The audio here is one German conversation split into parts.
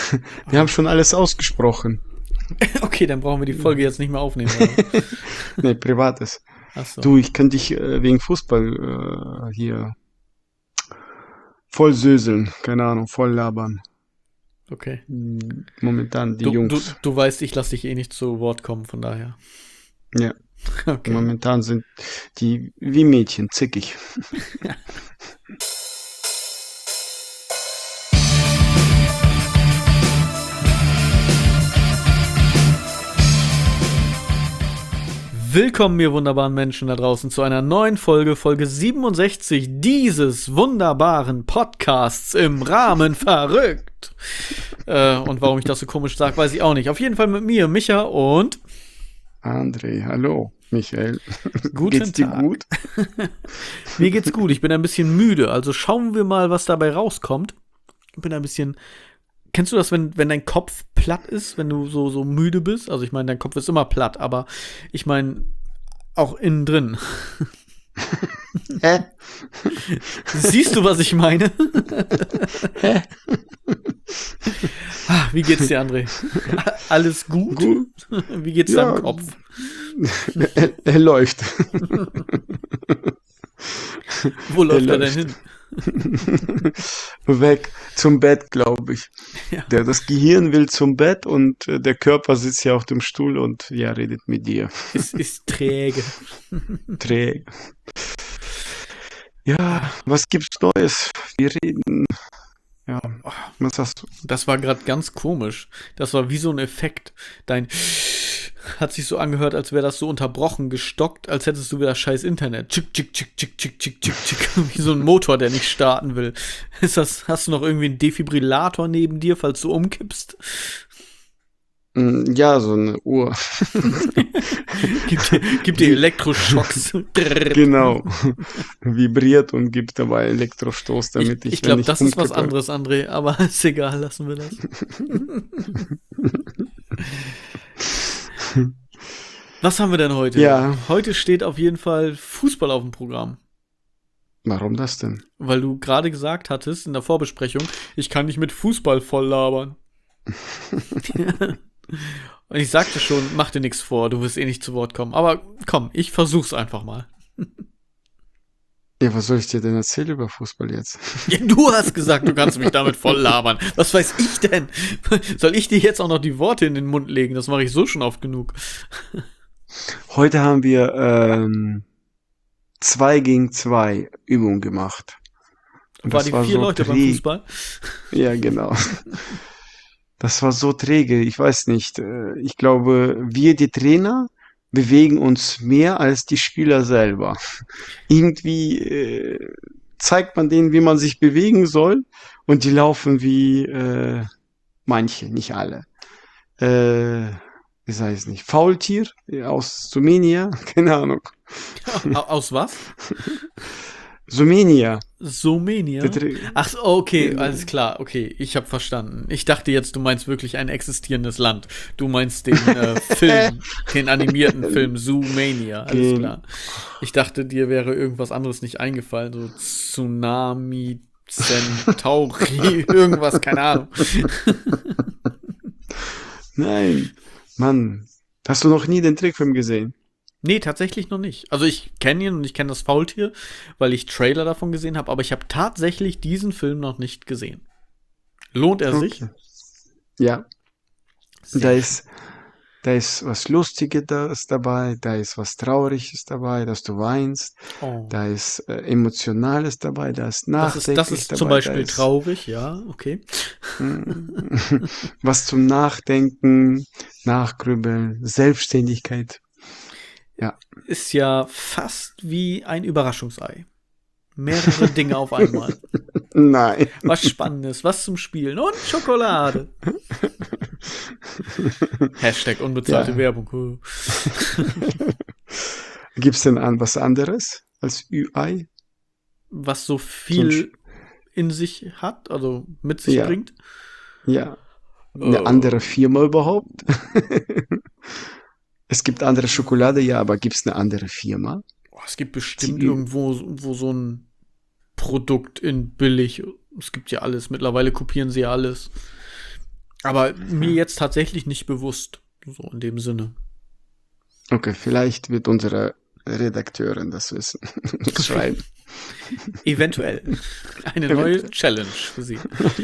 Wir haben schon alles ausgesprochen. Okay, dann brauchen wir die Folge jetzt nicht mehr aufnehmen. Oder? Nee, Privates. Ach so. Du, ich kann dich wegen Fußball hier voll söseln. Keine Ahnung, voll labern. Okay. Momentan die Du Jungs. weißt, ich lasse dich eh nicht zu Wort kommen, von daher. Ja, Okay. momentan sind die wie Mädchen, zickig. Willkommen, ihr wunderbaren Menschen da draußen, zu einer neuen Folge, Folge 67 dieses wunderbaren Podcasts im Rahmen verrückt. Und warum ich das so komisch sage, weiß ich auch nicht. Auf jeden Fall mit mir, Micha und André, hallo. Michael, Guten geht's dir Tag. gut? Mir geht's gut, ich bin ein bisschen müde, also schauen wir mal, was dabei rauskommt. Ich bin ein bisschen... Kennst du das, wenn dein Kopf platt ist, wenn du so müde bist? Also ich meine, dein Kopf ist immer platt, aber ich meine auch innen drin. Hä? Siehst du, was ich meine? Hä? Wie geht's dir, André? Alles gut? Gut. Wie geht's Ja. deinem Kopf? Er läuft. Wo läuft er denn läuft. hin? Weg zum Bett, glaube ich. Ja. Das Gehirn will zum Bett und der Körper sitzt ja auf dem Stuhl und ja, redet mit dir. Es ist träge. Träge. Ja, was gibt's Neues? Wir reden. Ja, was hast du? Das war gerade ganz komisch. Das war wie so ein Effekt. Dein hat sich so angehört, als wäre das so unterbrochen, gestockt, als hättest du wieder scheiß Internet. Tschick, tschick, tschick, tschick, tschick, tschick, tschick, tschick. Wie so ein Motor, der nicht starten will. Hast du noch irgendwie einen Defibrillator neben dir, falls du umkippst? Ja, so eine Uhr. Gib dir Elektroschocks. Genau. Vibriert und gibt dabei Elektrostoß, damit Ich wenn glaube, das ist was umkippe. anderes, André, aber ist egal, lassen wir das. Was haben wir denn heute? Ja. Heute steht auf jeden Fall Fußball auf dem Programm. Warum das denn? Weil du gerade gesagt hattest in der Vorbesprechung, ich kann nicht mit Fußball voll labern. Und ich sagte schon, mach dir nichts vor, du wirst eh nicht zu Wort kommen. Aber komm, ich versuch's einfach mal. Ja, was soll ich dir denn erzählen über Fußball jetzt? Ja, du hast gesagt, du kannst mich damit voll labern. Was weiß ich denn? Soll ich dir jetzt auch noch die Worte in den Mund legen? Das mache ich so schon oft genug. Heute haben wir 2 gegen 2 Übungen gemacht. Und War das die war 4 so Leute beim träge. Fußball? Ja, genau. Das war so träge. Ich weiß nicht. Ich glaube, wir, die Trainer, bewegen uns mehr als die Spieler selber. Irgendwie zeigt man denen, wie man sich bewegen soll, und die laufen wie manche, nicht alle. Ich weiß nicht. Faultier aus Sumenia? Keine Ahnung. Aus was? Sumenia. Somenia? Der Tra- Ach, so, okay, alles klar, okay, ich habe verstanden. Ich dachte jetzt, du meinst wirklich ein existierendes Land. Du meinst den Film, den animierten Film Zoomania, alles klar. Ich dachte, dir wäre irgendwas anderes nicht eingefallen, so Tsunami, Centauri, irgendwas, keine Ahnung. Nein, Mann. Hast du noch nie den Trickfilm gesehen? Nee, tatsächlich noch nicht. Also ich kenne ihn und ich kenne das Faultier, weil ich Trailer davon gesehen habe, aber ich habe tatsächlich diesen Film noch nicht gesehen. Lohnt er sich? Okay. Ja, Sehr da ist was Lustiges dabei, da ist was Trauriges dabei, dass du weinst, Oh. da ist Emotionales dabei, da ist Das Nachdenklich ist zum dabei, da Beispiel ist traurig, ja, okay. was zum Nachdenken, Nachgrübeln, Selbstständigkeit. Ja, Ist ja fast wie ein Überraschungsei. Mehrere Dinge auf einmal. nein. Was Spannendes, was zum Spielen und Schokolade. Hashtag unbezahlte Ja. Werbung. Gibt's denn was anderes als Ü-Ei? Was so viel in sich hat, also mit sich Ja. bringt. Ja. Eine Oh. andere Firma überhaupt? Es gibt andere Schokolade, ja, aber gibt's eine andere Firma? Oh, es gibt bestimmt Die- irgendwo so ein Produkt in billig. Es gibt ja alles. Mittlerweile kopieren sie ja alles. Aber mir jetzt tatsächlich nicht bewusst. So in dem Sinne. Okay, vielleicht wird unsere Redakteurin das wissen. Das schreiben. Eventuell. Eine neue Eventuell. Challenge für sie.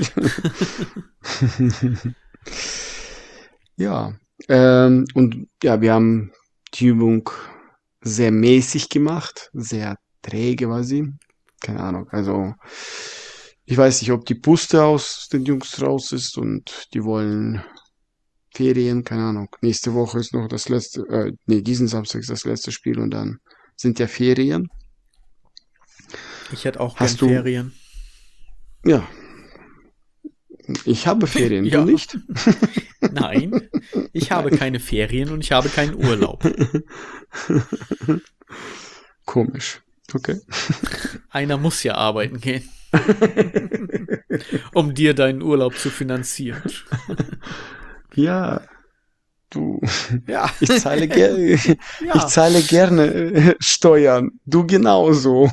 Ja, und ja, wir haben die Übung sehr mäßig gemacht, sehr träge war sie. Keine Ahnung, also ich weiß nicht, ob die Puste aus den Jungs raus ist und die wollen Ferien, keine Ahnung. Nächste Woche ist noch das letzte, nee, diesen Samstag ist das letzte Spiel und dann sind ja Ferien. Ich hätte auch gern Hast du, Ferien. ja, ich habe Ferien, du Ja. nicht? Nein, ich habe keine Ferien und ich habe keinen Urlaub. Komisch. Okay. Einer muss ja arbeiten gehen, um dir deinen Urlaub zu finanzieren. Ja, du, Ja. ich zahle, Ja. ich zahle gerne Steuern. Du genauso.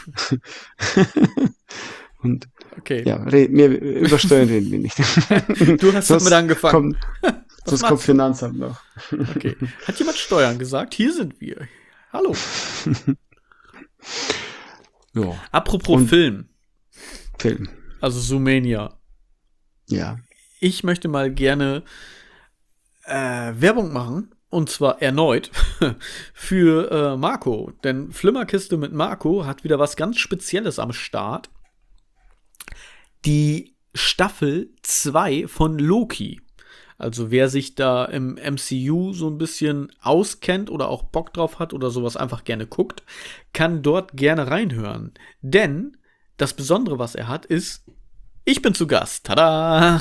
Und Okay. ja, über Steuern reden wir nicht. Du hast damit angefangen. Sonst kommt Finanzamt noch. Okay. Hat jemand Steuern gesagt? Hier sind wir. Hallo. Ja. Apropos Film. Film. Also Zoomania. Ja. Ich möchte mal gerne Werbung machen. Und zwar erneut für Marco. Denn Flimmerkiste mit Marco hat wieder was ganz Spezielles am Start. Die Staffel 2 von Loki. Also wer sich da im MCU so ein bisschen auskennt oder auch Bock drauf hat oder sowas einfach gerne guckt, kann dort gerne reinhören. Denn das Besondere, was er hat, ist, ich bin zu Gast. Tada!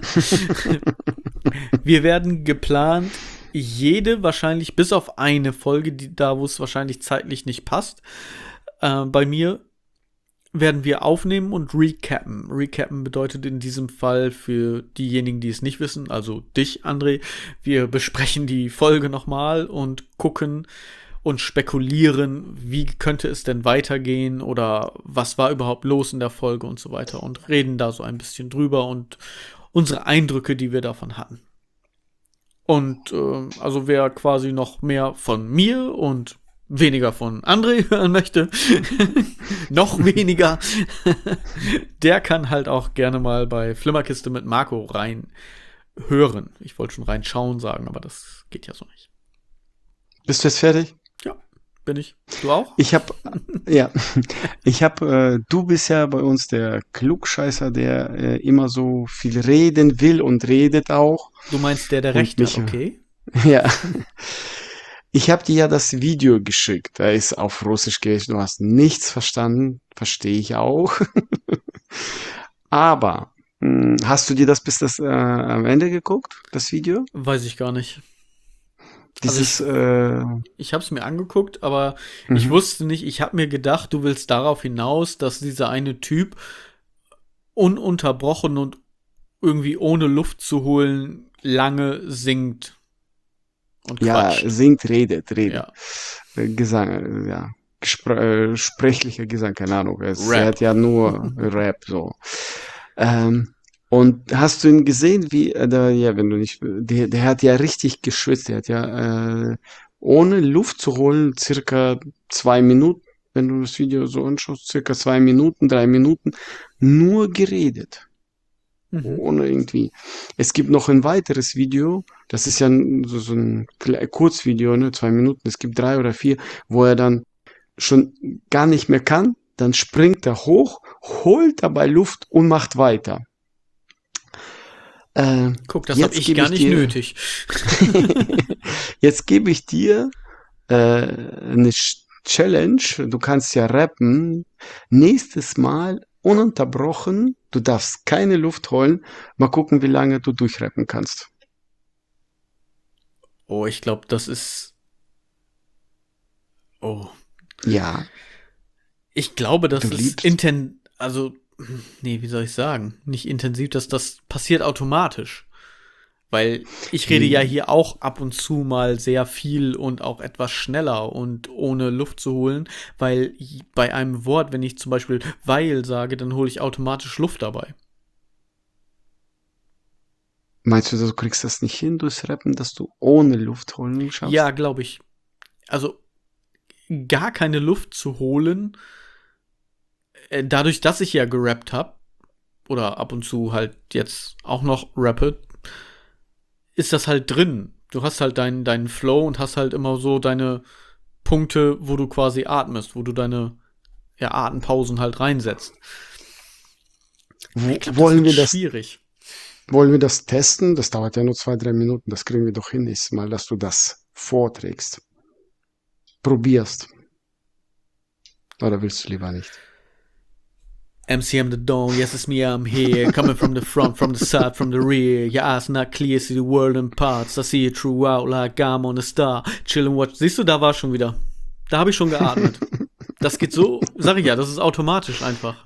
Wir werden geplant, jede wahrscheinlich bis auf eine Folge, wo es wahrscheinlich zeitlich nicht passt, bei mir werden wir aufnehmen und recappen. Recappen bedeutet in diesem Fall für diejenigen, die es nicht wissen, also dich, André, wir besprechen die Folge nochmal und gucken und spekulieren, wie könnte es denn weitergehen oder was war überhaupt los in der Folge und so weiter und reden da so ein bisschen drüber und unsere Eindrücke, die wir davon hatten. Und also wer quasi noch mehr von mir und weniger von André hören möchte, noch weniger, der kann halt auch gerne mal bei Flimmerkiste mit Marco rein hören. Ich wollte schon reinschauen sagen, aber das geht ja so nicht. Bist du jetzt fertig? Ja, bin ich. Du auch? Du bist ja bei uns der Klugscheißer, der immer so viel reden will und redet auch. Du meinst der Rechte, okay? Ja. Ich habe dir ja das Video geschickt. Da ist auf Russisch gewesen. Du hast nichts verstanden. Verstehe ich auch. Aber hast du dir das bis am Ende geguckt, das Video? Weiß ich gar nicht. Dieses, ich habe es mir angeguckt, aber ich wusste nicht, ich habe mir gedacht, du willst darauf hinaus, dass dieser eine Typ ununterbrochen und irgendwie ohne Luft zu holen lange singt. Und quatscht. Ja, singt, redet. Ja. Gesang, ja. Sprechlicher Gesang, keine Ahnung. Er hat ja nur Rap, so. Und hast du ihn gesehen, wenn du nicht, der hat ja richtig geschwitzt, der hat ja, ohne Luft zu holen, circa 2 Minuten, wenn du das Video so anschaust, circa 2 Minuten, 3 Minuten, nur geredet. Ohne irgendwie. Es gibt noch ein weiteres Video, das ist ja so ein Kurzvideo, ne, 2 Minuten, es gibt 3 oder 4, wo er dann schon gar nicht mehr kann, dann springt er hoch, holt dabei Luft und macht weiter. Guck, das habe ich gar nicht nötig. Jetzt gebe ich dir eine Challenge, du kannst ja rappen, nächstes Mal ununterbrochen, du darfst keine Luft holen, mal gucken, wie lange du durchrappen kannst. Oh, ich glaube, das ist... Oh. Ja. Ich glaube, das ist wie soll ich sagen? Nicht intensiv, das passiert automatisch. Weil ich rede ja hier auch ab und zu mal sehr viel und auch etwas schneller und ohne Luft zu holen, weil bei einem Wort, wenn ich zum Beispiel weil sage, dann hole ich automatisch Luft dabei. Meinst du, du kriegst das nicht hin durchs Rappen, dass du ohne Luft holen schaffst? Ja, glaube ich. Also gar keine Luft zu holen, dadurch, dass ich ja gerappt habe, oder ab und zu halt jetzt auch noch rappe, ist das halt drin. Du hast halt deinen Flow und hast halt immer so deine Punkte, wo du quasi atmest, wo du deine Atempausen halt reinsetzt. Ich glaub, Wollen wir das schwierig. Wollen wir das testen? Das dauert ja nur 2, 3 Minuten. Das kriegen wir doch hin nächstes Mal, dass du das vorträgst. Probierst. Oder willst du lieber nicht? MCM the Dawn, yes it's me, I'm here. Coming from the front, from the side, from the rear. Your eyes not clear, see the world in parts. I see it throughout like I'm on a star. Chill and watch. Siehst du, da war schon wieder. Da habe ich schon geatmet. Das geht so, sag ich ja, das ist automatisch einfach.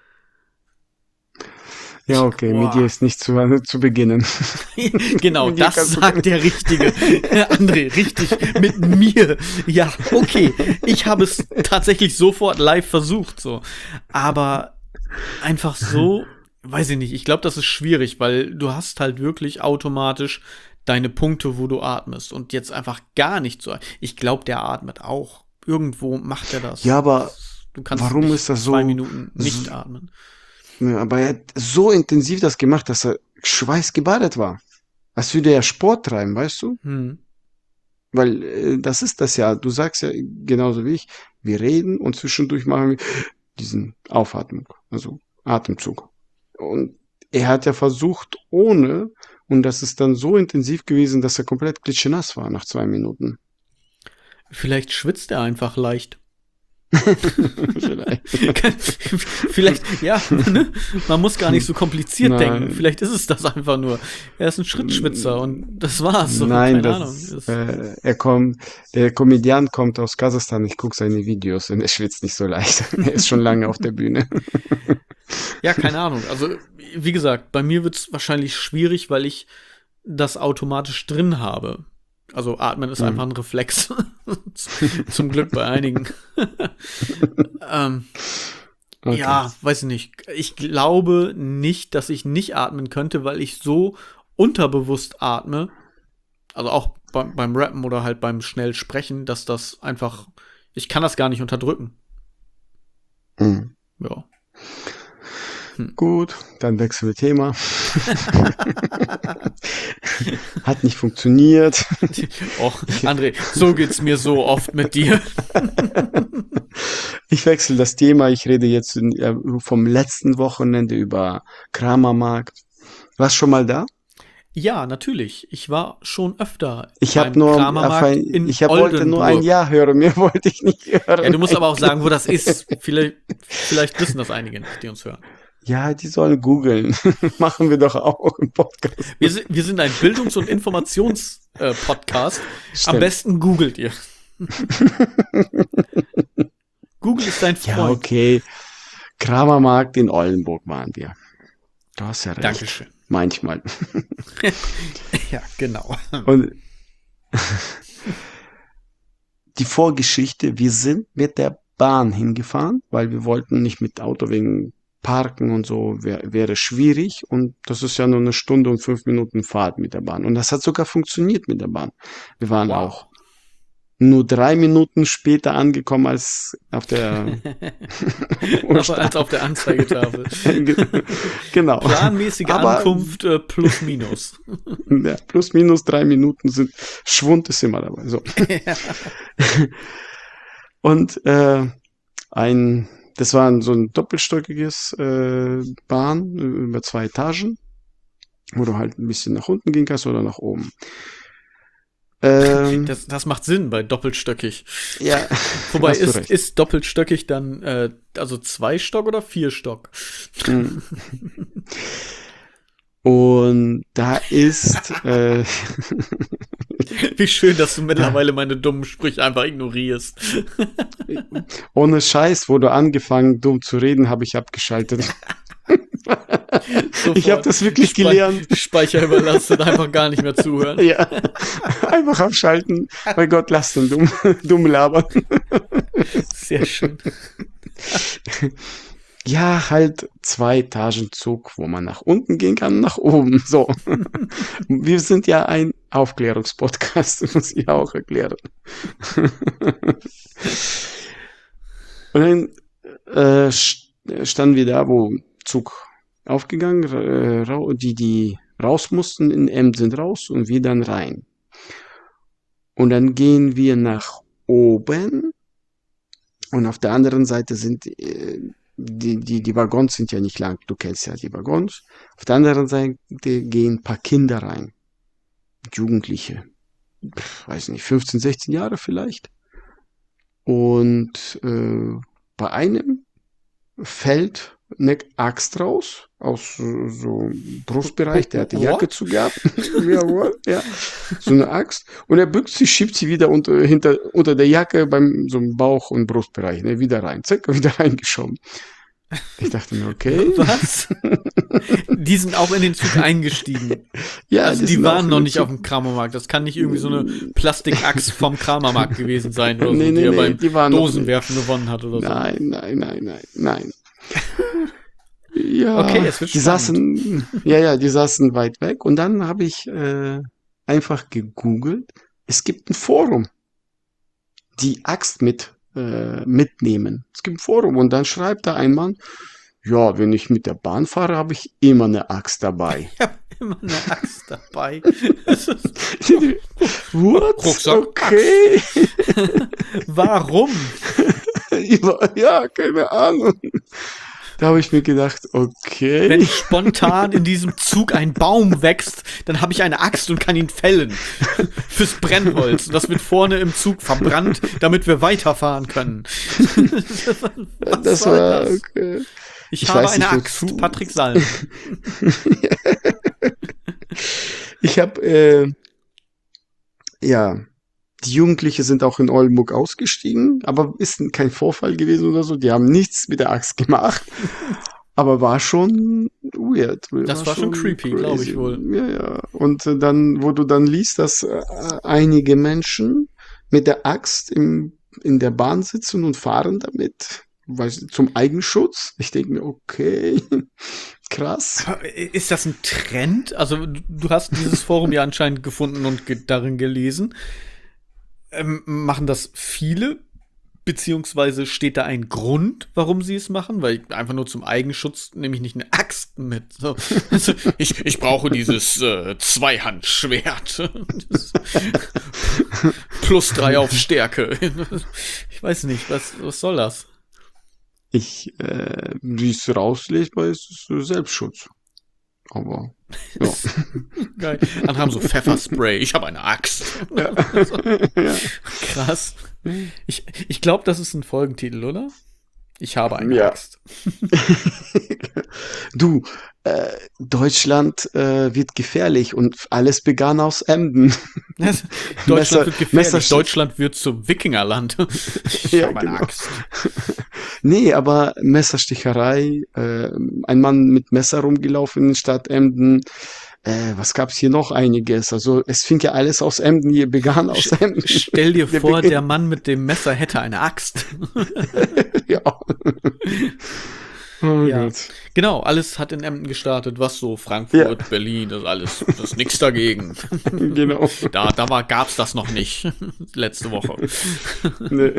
Ja, okay, mit dir ist nicht zu beginnen. Genau, das sagt der Richtige. André, richtig, mit mir. Ja, okay, ich habe es tatsächlich sofort live versucht, so. Aber einfach so, weiß ich nicht, ich glaube, das ist schwierig, weil du hast halt wirklich automatisch deine Punkte, wo du atmest. Und jetzt einfach gar nicht so. Ich glaube, der atmet auch. Irgendwo macht er das. Ja, aber du kannst warum ist das so? 2 Minuten nicht atmen. Ja, aber er hat so intensiv das gemacht, dass er schweißgebadet war. Als würde er Sport treiben, weißt du? Weil das ist das ja. Du sagst ja genauso wie ich, wir reden und zwischendurch machen wir diesen Aufatmung, also Atemzug. Und er hat ja versucht ohne, und das ist dann so intensiv gewesen, dass er komplett klitschenass war nach 2 Minuten. Vielleicht schwitzt er einfach leicht. Vielleicht. Vielleicht, ja, ne? Man muss gar nicht so kompliziert denken. Vielleicht ist es das einfach nur. Er ist ein Schrittschwitzer und das war's. So. Nein, keine Ahnung. Der Komödiant kommt aus Kasachstan, ich gucke seine Videos und er schwitzt nicht so leicht. Er ist schon lange auf der Bühne. Ja, keine Ahnung. Also, wie gesagt, bei mir wird's wahrscheinlich schwierig, weil ich das automatisch drin habe. Also atmen ist einfach ein Reflex. Zum Glück bei einigen. Okay. Ja, weiß ich nicht. Ich glaube nicht, dass ich nicht atmen könnte, weil ich so unterbewusst atme. Also auch beim Rappen oder halt beim schnell Sprechen, dass das einfach, ich kann das gar nicht unterdrücken. Ja. Gut, dann wechseln wir Thema. Hat nicht funktioniert. Och, André, so geht's mir so oft mit dir. Ich wechsle das Thema. Ich rede jetzt vom letzten Wochenende über Kramermarkt. Warst du schon mal da? Ja, natürlich. Ich war schon öfter ich wollte nur ein Ja hören. Mehr wollte ich nicht hören. Ja, du musst aber auch sagen, wo das ist. Vielleicht wissen das einige nicht, die uns hören. Ja, die sollen googeln. Machen wir doch auch im Podcast. Wir sind ein Bildungs- und Informations-Podcast. Am besten googelt ihr. Google ist dein Freund. Ja, okay. Kramermarkt in Oldenburg waren wir. Du hast ja recht. Dankeschön. Manchmal. Ja, genau. Und die Vorgeschichte, wir sind mit der Bahn hingefahren, weil wir wollten nicht mit Auto wegen Parken und so wäre schwierig und das ist ja nur 1 Stunde und 5 Minuten Fahrt mit der Bahn. Und das hat sogar funktioniert mit der Bahn. Wir waren auch nur 3 Minuten später angekommen als auf der als auf der Anzeigetafel. Genau. Planmäßige Ankunft plus minus. Ja, plus minus 3 Minuten Schwund ist immer dabei. So. Und das war so ein doppelstöckiges Bahn über 2 Etagen, wo du halt ein bisschen nach unten gehen kannst oder nach oben. Das macht Sinn bei doppelstöckig. Ja. Wobei ist doppelstöckig dann also 2 Stock oder 4 Stock? Und da ist wie schön, dass du mittlerweile meine dummen Sprüche einfach ignorierst. Ohne Scheiß, wo du angefangen dumm zu reden, habe ich abgeschaltet. Ich habe das wirklich gelernt. Speicher überlastet, einfach gar nicht mehr zuhören. Ja, einfach abschalten. Mein Gott, lass den dumm labern. Sehr schön. Ja, halt 2 Etagen Zug, wo man nach unten gehen kann, nach oben. So. Wir sind ja ein Aufklärungspodcast, muss ich auch erklären. Und dann standen wir da, wo Zug aufgegangen, die raus mussten in Emden sind raus und wir dann rein. Und dann gehen wir nach oben und auf der anderen Seite sind die Waggons sind ja nicht lang, du kennst ja die Waggons. Auf der anderen Seite gehen ein paar Kinder rein, Jugendliche, weiß nicht, 15, 16 Jahre vielleicht. Und bei einem fällt eine Axt raus aus so Brustbereich, der hat die Jacke What? zugehabt. Jawohl, ja. So eine Axt. Und er bückt sich, schiebt sie wieder unter der Jacke beim so einem Bauch- und Brustbereich, ne, wieder rein. Zack, wieder reingeschoben. Ich dachte mir, okay. Was? Die sind auch in den Zug eingestiegen. Ja, Also die sind auch waren in noch den nicht Zug- auf dem Kramermarkt. Das kann nicht irgendwie so eine Plastikaxt vom Kramermarkt gewesen sein oder so, Nee, die nee, er nee, beim die waren noch nicht. Dosenwerfen gewonnen hat oder so. Nein. Ja, Okay, es wird spannend. die saßen weit weg und dann habe ich einfach gegoogelt. Es gibt ein Forum, die Axt mitnehmen. Es gibt ein Forum und dann schreibt da ein Mann, ja, wenn ich mit der Bahn fahre, habe ich immer eine Axt dabei. Ich habe immer eine Axt dabei. Das ist What? Rucksack, Okay. Warum? Ja, keine Ahnung. Da habe ich mir gedacht, Wenn okay. spontan in diesem Zug ein Baum wächst, dann habe ich eine Axt und kann ihn fällen. Fürs Brennholz. Das wird vorne im Zug verbrannt, damit wir weiterfahren können. Was Das soll war das? okay. Ich Ich habe weiß eine nicht, Axt, wozu. Patrick Salm. Ich habe, ja, die Jugendlichen sind auch in Oldenburg ausgestiegen, aber ist kein Vorfall gewesen oder so. Die haben nichts mit der Axt gemacht, aber war schon weird. Das war schon creepy, glaube ich crazy. wohl. Ja. Und dann, wo du dann liest, dass einige Menschen mit der Axt in der Bahn sitzen und fahren damit, zum Eigenschutz. Ich denke mir, okay, krass. Ist das ein Trend? Also, du hast dieses Forum ja anscheinend gefunden und darin gelesen. Machen das viele? Beziehungsweise steht da ein Grund, warum sie es machen? Weil einfach nur zum Eigenschutz nehme ich nicht eine Axt mit. So. Also, ich brauche dieses Zweihandschwert. +3 auf Stärke. Ich weiß nicht, was soll das? Wie es rauslesbar ist, ist Selbstschutz. Aber, ja. Geil. Dann haben so Pfefferspray. Ich habe eine Axt. Ja. Ja. Krass. Ich glaube, das ist ein Folgentitel, oder? Ich habe eine Ja. Axt. Du, Deutschland wird gefährlich und alles begann aus Emden. Deutschland wird gefährlich. Messerstich- Deutschland wird zum Wikingerland. Ich Ja, habe eine genau. Axt. Nee, aber Messersticherei, ein Mann mit Messer rumgelaufen in Stadt Emden. Was gab's hier noch einiges? Also es fing ja alles aus Emden, hier begann aus Emden. Stell dir Der vor, Beginn- der Mann mit dem Messer hätte eine Axt. Ja. Oh Ja. Gott. Genau, alles hat in Emden gestartet, was so Frankfurt, Ja. Berlin, das alles, das ist nichts dagegen. Genau. Gab's das noch nicht. Letzte Woche. Nee.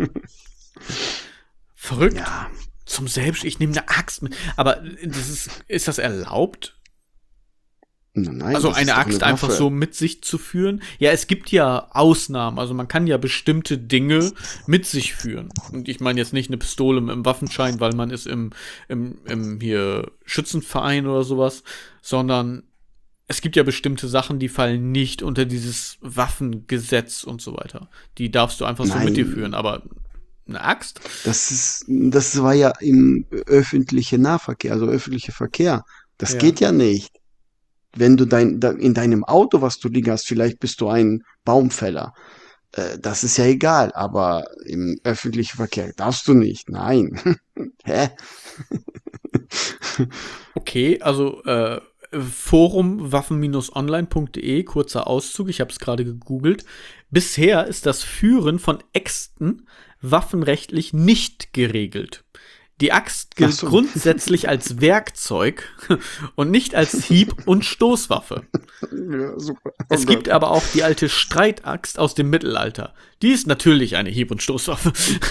Verrückt. Ja. Ich nehme eine Axt mit. Aber ist das erlaubt? Nein, Also das eine ist doch Axt eine einfach Waffe. so mit sich zu führen? Ja, es gibt ja Ausnahmen. Also man kann ja bestimmte Dinge mit sich führen. Und ich meine jetzt nicht eine Pistole im Waffenschein, weil man ist im hier Schützenverein oder sowas, sondern es gibt ja bestimmte Sachen, die fallen nicht unter dieses Waffengesetz und so weiter. Die darfst du einfach so mit dir Nein. führen. Aber eine Axt? Das war ja im öffentlichen Nahverkehr, also öffentlicher Verkehr. Das Ja. geht ja nicht. Wenn du in deinem Auto, was du liegen hast, vielleicht bist du ein Baumfäller. Das ist ja egal, aber im öffentlichen Verkehr darfst du nicht. Nein. Hä? Okay, also Forum waffen-online.de, kurzer Auszug, ich habe es gerade gegoogelt. Bisher ist das Führen von Äxten waffenrechtlich nicht geregelt. Die Axt gilt Ach so. grundsätzlich als Werkzeug und nicht als Hieb- und Stoßwaffe. Ja, super. Oh Es gibt Gott. aber auch die alte Streitaxt aus dem Mittelalter. Die ist natürlich eine Hieb- und Stoßwaffe.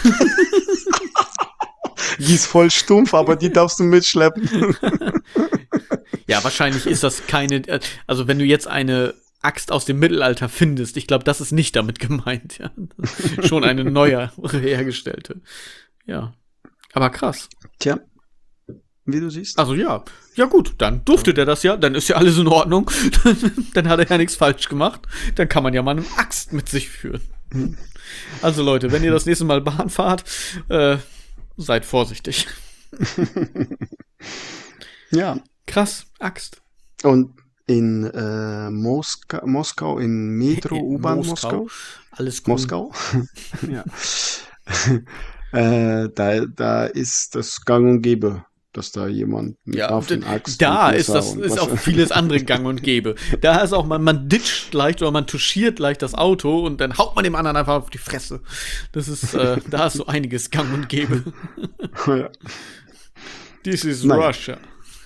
Die ist voll stumpf, aber die darfst du mitschleppen. Ja, wahrscheinlich ist das keine. Also, wenn du jetzt eine Axt aus dem Mittelalter findest, ich glaube, das ist nicht damit gemeint. Ja. Schon eine neue hergestellte. Ja. Aber krass. Tja, wie du siehst. Also ja. Ja gut, dann durfte der das ja. Dann ist ja alles in Ordnung. Dann hat er ja nichts falsch gemacht. Dann kann man ja mal eine Axt mit sich führen. Also Leute, wenn ihr das nächste Mal Bahn fahrt, seid vorsichtig. Ja. Krass, Axt. Und in Moskau, in Metro, In U-Bahn Moskau. Alles cool. Moskau? Ja. Da ist das gang und gäbe, dass da jemand mit Ja, Waffenaxt da und ist Messer das und ist was- auch vieles andere gang und gäbe. Da ist auch man ditcht leicht oder man touchiert leicht das Auto und dann haut man dem anderen einfach auf die Fresse. Das ist, da ist so einiges gang und gäbe. Ja. This is Nein. Russia.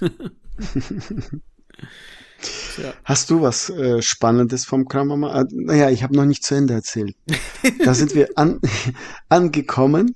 Ja. Hast du was Spannendes vom Krammermarkt? Naja, ich habe noch nicht zu Ende erzählt. Da sind wir angekommen.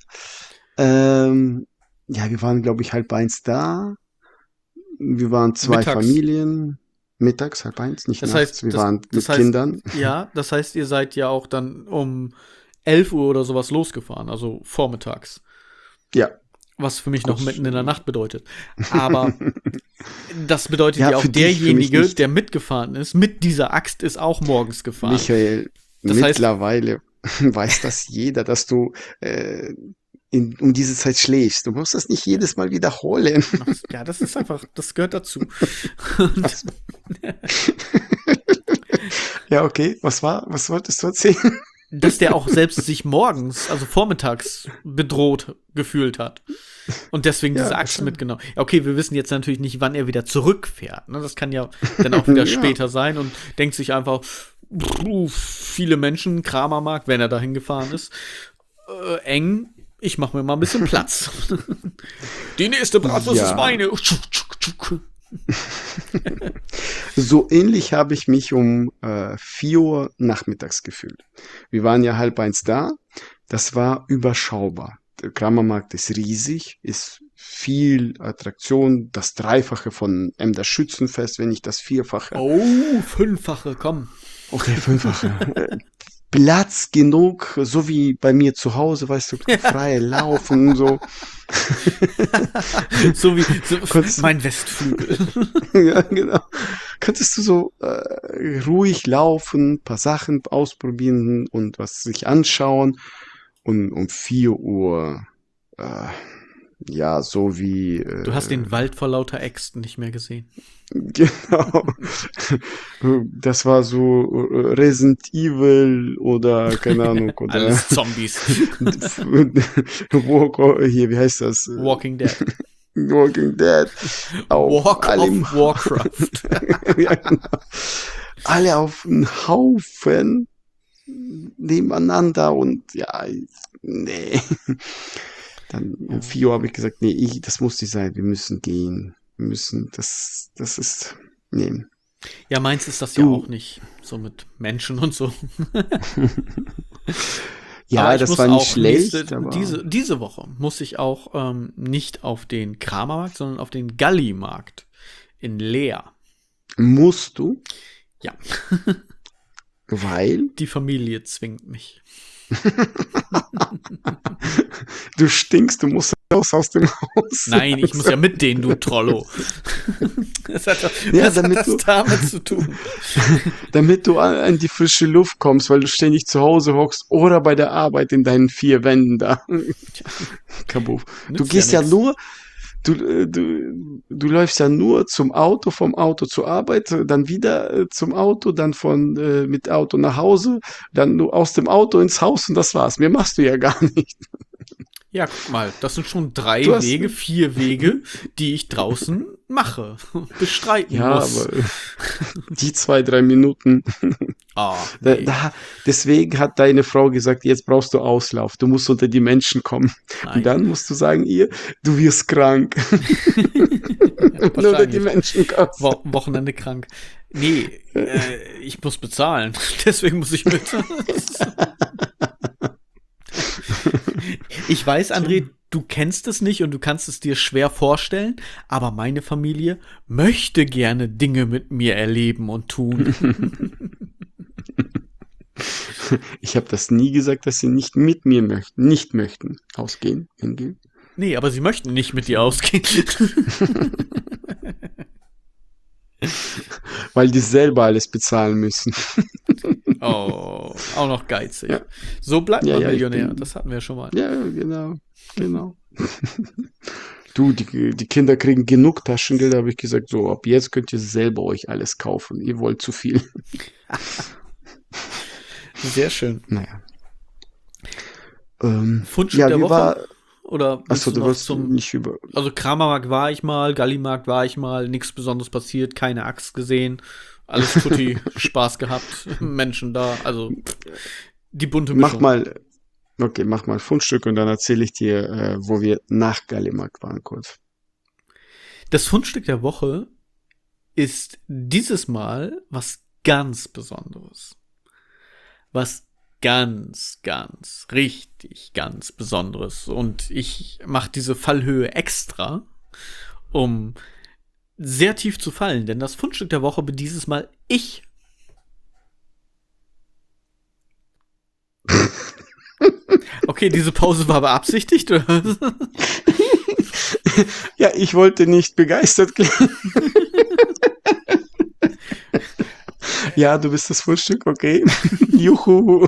Ja, wir waren, glaube ich, 12:30 da. Wir waren zwei Mittags. Familien. Mittags, 12:30, nicht Das nachts. heißt, wir das- waren das mit heißt- Kindern. Ja, das heißt, ihr seid ja auch dann um 11 Uhr oder sowas losgefahren, also vormittags. Ja. Was für mich noch Kurz- mitten in der Nacht bedeutet. Aber das bedeutet Ja, ja auch für dich, für mich derjenige, nicht. der mitgefahren ist, mit dieser Axt ist auch morgens gefahren. Michael, Das heißt- mittlerweile weiß das jeder, dass du um diese Zeit schläfst. Du musst das nicht jedes Mal wiederholen. Ja, das ist einfach, das gehört dazu. Und, Ja, okay. Was wolltest du erzählen? dass der auch selbst sich morgens, also vormittags, bedroht gefühlt hat. Und deswegen Ja, diese das Axt stimmt. mitgenommen. Ja, okay, wir wissen jetzt natürlich nicht, wann er wieder zurückfährt. Ne? Das kann ja dann auch wieder Ja. später sein und denkt sich einfach, viele Menschen, Kramermarkt, wenn er dahin gefahren ist, eng, ich mache mir mal ein bisschen Platz. Die nächste Bratwurst Ja. ist meine. So ähnlich habe ich mich um 4 Uhr nachmittags gefühlt. Wir waren ja 12:30 da. Das war überschaubar. Der Kramermarkt ist riesig, ist viel Attraktion, das Dreifache von Emder Schützenfest, wenn nicht das Vierfache. Oh, 5-fache, komm. Okay, 5-fache. Platz genug, so wie bei mir zu Hause, weißt du, freie Laufen, so. So wie Kurz- mein Westflügel. Ja, genau. Könntest du so ruhig laufen, paar Sachen ausprobieren und was sich anschauen und um 4 Uhr, ja, so wie, Du hast den Wald vor lauter Äxten nicht mehr gesehen. genau. Das war so Resident Evil oder, keine Ahnung, oder Alles Zombies. Hier, wie heißt das? Walking Dead. Walking Dead. Auf Walk allem of Warcraft. Ja, genau. Alle auf einen Haufen nebeneinander und ja, nee. Dann um 4 Uhr habe ich gesagt, nee, das muss nicht sein, wir müssen gehen. Wir müssen, das ist, nee. Ja, meins ist das ja Du. auch nicht. So mit Menschen und so. Ja, Aber ich das muss war nicht auch schlecht, aber diese Woche muss ich auch nicht auf den Kramermarkt, sondern auf den Gallimarkt in Leer. musst du, Ja, weil die Familie zwingt mich. du stinkst, du musst raus aus dem Haus. Nein, ich muss ja mit denen, du Trollo. Was hat Ja, das damit du- damit zu tun? Damit du in die frische Luft kommst, weil du ständig zu Hause hockst oder bei der Arbeit in deinen 4 Wänden da. Kabuff. Du Nützt gehst ja ja nix. nur, du läufst ja nur zum Auto, vom Auto zur Arbeit, dann wieder zum Auto, dann mit Auto nach Hause, dann nur aus dem Auto ins Haus und das war's. Mehr machst du ja gar nicht. Ja, guck mal, das sind schon Du hast, 4 Wege, die ich draußen mache, bestreiten ja, muss. aber die 2, 3 Minuten, Ah, da, nee, da, deswegen hat deine Frau gesagt, jetzt brauchst du Auslauf, du musst unter die Menschen kommen. Und nein. dann musst du sagen, ihr, du wirst krank, wenn du unter die Wahrscheinlich. Menschen kommst. Wochenende krank. Nee, ich muss bezahlen. Deswegen muss ich mit. Ich weiß, André, du kennst es nicht und du kannst es dir schwer vorstellen, aber meine Familie möchte gerne Dinge mit mir erleben und tun. Ich habe das nie gesagt, dass sie nicht mit mir möchten, nicht möchten, ausgehen, hingehen. Nee, aber sie möchten nicht mit dir ausgehen. Weil die selber alles bezahlen müssen. Oh, auch noch geizig. Ja, So bleibt ja, man ja, ich Millionär, bin, das hatten wir schon mal. ja, genau, genau. Du, die Kinder kriegen genug Taschengeld, habe ich gesagt, so, ab jetzt könnt ihr selber euch alles kaufen. Ihr wollt zu viel. Sehr schön. Naja. Fundstück Ja, der wie Woche? war, Oder willst achso, du du noch wolltest zum. nicht über, Also Kramermarkt war ich mal, Gallimarkt war ich mal, nichts Besonderes passiert, keine Axt gesehen, alles tutti, Spaß gehabt, Menschen da, also die bunte mach Mischung. mal, okay, mach mal Fundstück und dann erzähle ich dir, wo wir nach Gallimark waren kurz. Das Fundstück der Woche ist dieses Mal was ganz Besonderes. Was ganz, ganz, richtig ganz Besonderes. Und ich mache diese Fallhöhe extra, um sehr tief zu fallen, denn das Fundstück der Woche bin dieses Mal ich. Okay, diese Pause war beabsichtigt, oder? Ja, ich wollte nicht begeistert klingen. Ja, du bist das Fundstück, okay. Juhu.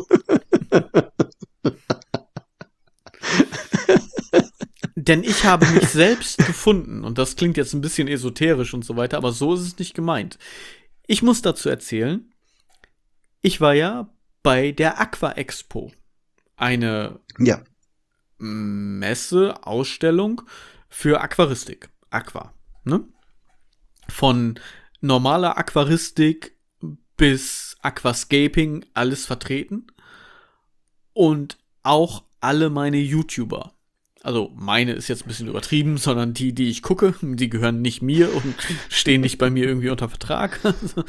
Denn ich habe mich selbst gefunden. Und das klingt jetzt ein bisschen esoterisch und so weiter, aber so ist es nicht gemeint. Ich muss dazu erzählen, ich war ja bei der Aqua Expo. Eine Ja, Messe, Ausstellung für Aquaristik. Aqua. Ne? Von normaler Aquaristik bis Aquascaping alles vertreten. Und auch alle meine YouTuber. Also meine ist jetzt ein bisschen übertrieben, sondern die ich gucke, die gehören nicht mir und stehen nicht bei mir irgendwie unter Vertrag.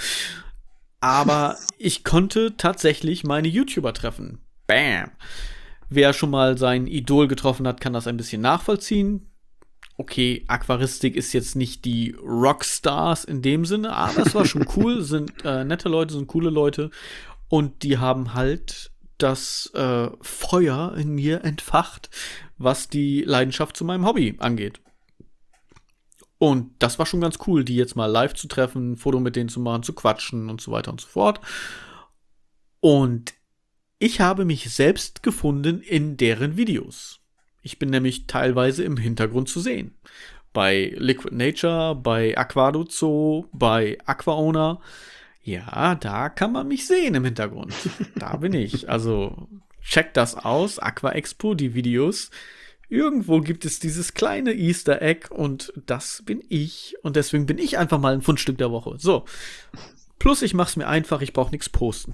Aber ich konnte tatsächlich meine YouTuber treffen. Bam. Wer schon mal sein Idol getroffen hat, kann das ein bisschen nachvollziehen. Okay, Aquaristik ist jetzt nicht die Rockstars in dem Sinne, aber es war schon cool, sind nette Leute, sind coole Leute und die haben halt das Feuer in mir entfacht, was die Leidenschaft zu meinem Hobby angeht. Und das war schon ganz cool, die jetzt mal live zu treffen, ein Foto mit denen zu machen, zu quatschen und so weiter und so fort. Und ich habe mich selbst gefunden in deren Videos. Ich bin nämlich teilweise im Hintergrund zu sehen. Bei Liquid Nature, bei Aquado Zoo, bei AquaOwner. Ja, da kann man mich sehen im Hintergrund. Da bin ich. Also checkt das aus, Aqua Expo, die Videos. Irgendwo gibt es dieses kleine Easter Egg und das bin ich. Und deswegen bin ich einfach mal ein Fundstück der Woche. So. Plus ich mach's mir einfach, ich brauche nichts posten.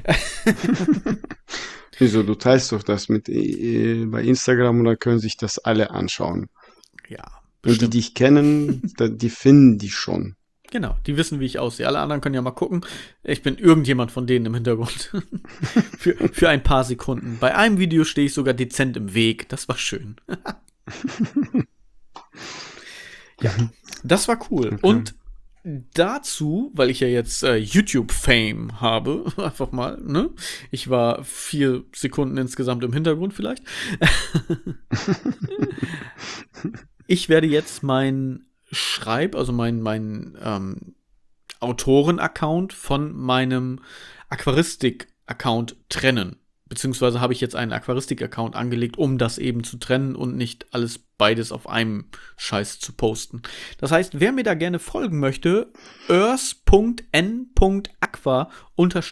wieso, du teilst doch das mit bei Instagram und dann können sich das alle anschauen. Ja, Und die bestimmt. dich kennen, die finden die schon. Genau, die wissen, wie ich aussehe. Alle anderen können ja mal gucken. Ich bin irgendjemand von denen im Hintergrund. für ein paar Sekunden. Bei einem Video stehe ich sogar dezent im Weg. Das war schön. Ja, das war cool. Okay. Und dazu, weil ich ja jetzt YouTube-Fame habe, einfach mal, ne? Ich war 4 Sekunden insgesamt im Hintergrund vielleicht. Ich werde jetzt also mein Autoren-Account von meinem Aquaristik-Account trennen. Beziehungsweise habe ich jetzt einen Aquaristik-Account angelegt, um das eben zu trennen und nicht alles beides auf einem Scheiß zu posten. Das heißt, wer mir da gerne folgen möchte,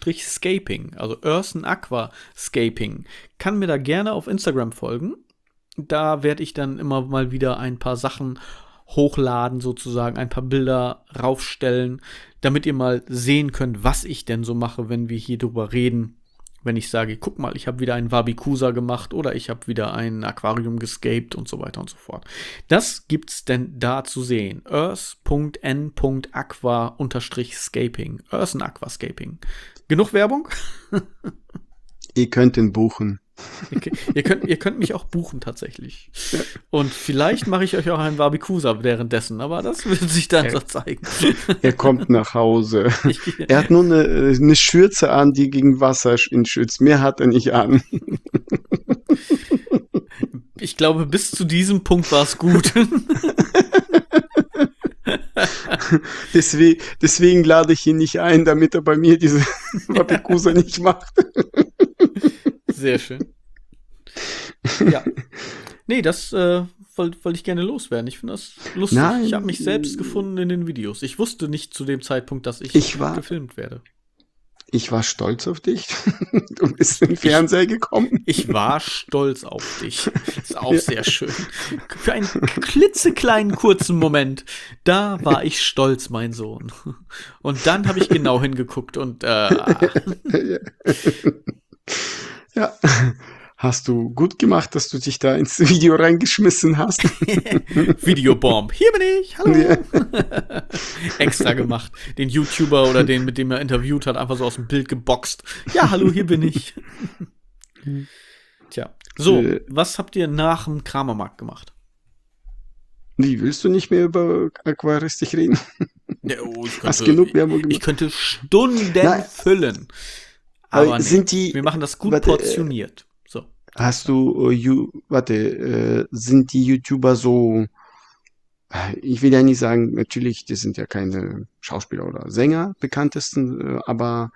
earth.n.aqua_scaping, also Earthen Aqua Scaping, kann mir da gerne auf Instagram folgen. Da werde ich dann immer mal wieder ein paar Sachen hochladen, sozusagen, ein paar Bilder raufstellen, damit ihr mal sehen könnt, was ich denn so mache, wenn wir hier drüber reden. Wenn ich sage, guck mal, ich habe wieder einen Wabikusa gemacht oder ich habe wieder ein Aquarium gescaped und so weiter und so fort. Das gibt's denn da zu sehen. earth.n.aqua-scaping. Earthen Aquascaping. Genug Werbung? Ihr könnt ihn buchen. Ihr könnt mich auch buchen, tatsächlich. Und vielleicht mache ich euch auch einen Wabikusa währenddessen, aber das wird sich dann so zeigen. Er kommt nach Hause. Er hat nur eine Schürze an, die gegen Wasser ihn schützt. Mehr hat er nicht an. Ich glaube, bis zu diesem Punkt war es gut. Deswegen lade ich ihn nicht ein, damit er bei mir diese Wabikusa nicht macht. Sehr schön. Ja. Nee, das wollte ich gerne loswerden. Ich finde das lustig. Nein. Ich habe mich selbst gefunden in den Videos. Ich wusste nicht zu dem Zeitpunkt, dass ich gefilmt werde. Ich war stolz auf dich. Du bist in den Fernseher gekommen. Ich war stolz auf dich. Ist auch sehr schön. Für einen klitzekleinen, kurzen Moment, da war ich stolz, mein Sohn. Und dann habe ich genau hingeguckt und Ja. Hast du gut gemacht, dass du dich da ins Video reingeschmissen hast? Videobomb. Hier bin ich. Hallo. Ja. Extra gemacht. Den YouTuber oder den, mit dem er interviewt hat, einfach so aus dem Bild geboxt. Ja, hallo, hier bin ich. Tja. So, was habt ihr nach dem Kramermarkt gemacht? Wie, willst du nicht mehr über Aquaristik reden? Ja, ich könnte Stunden füllen. Aber wir machen das gut portioniert. So. Hast du, sind die YouTuber so, ich will ja nicht sagen, natürlich, die sind ja keine Schauspieler oder Sänger, bekanntesten, aber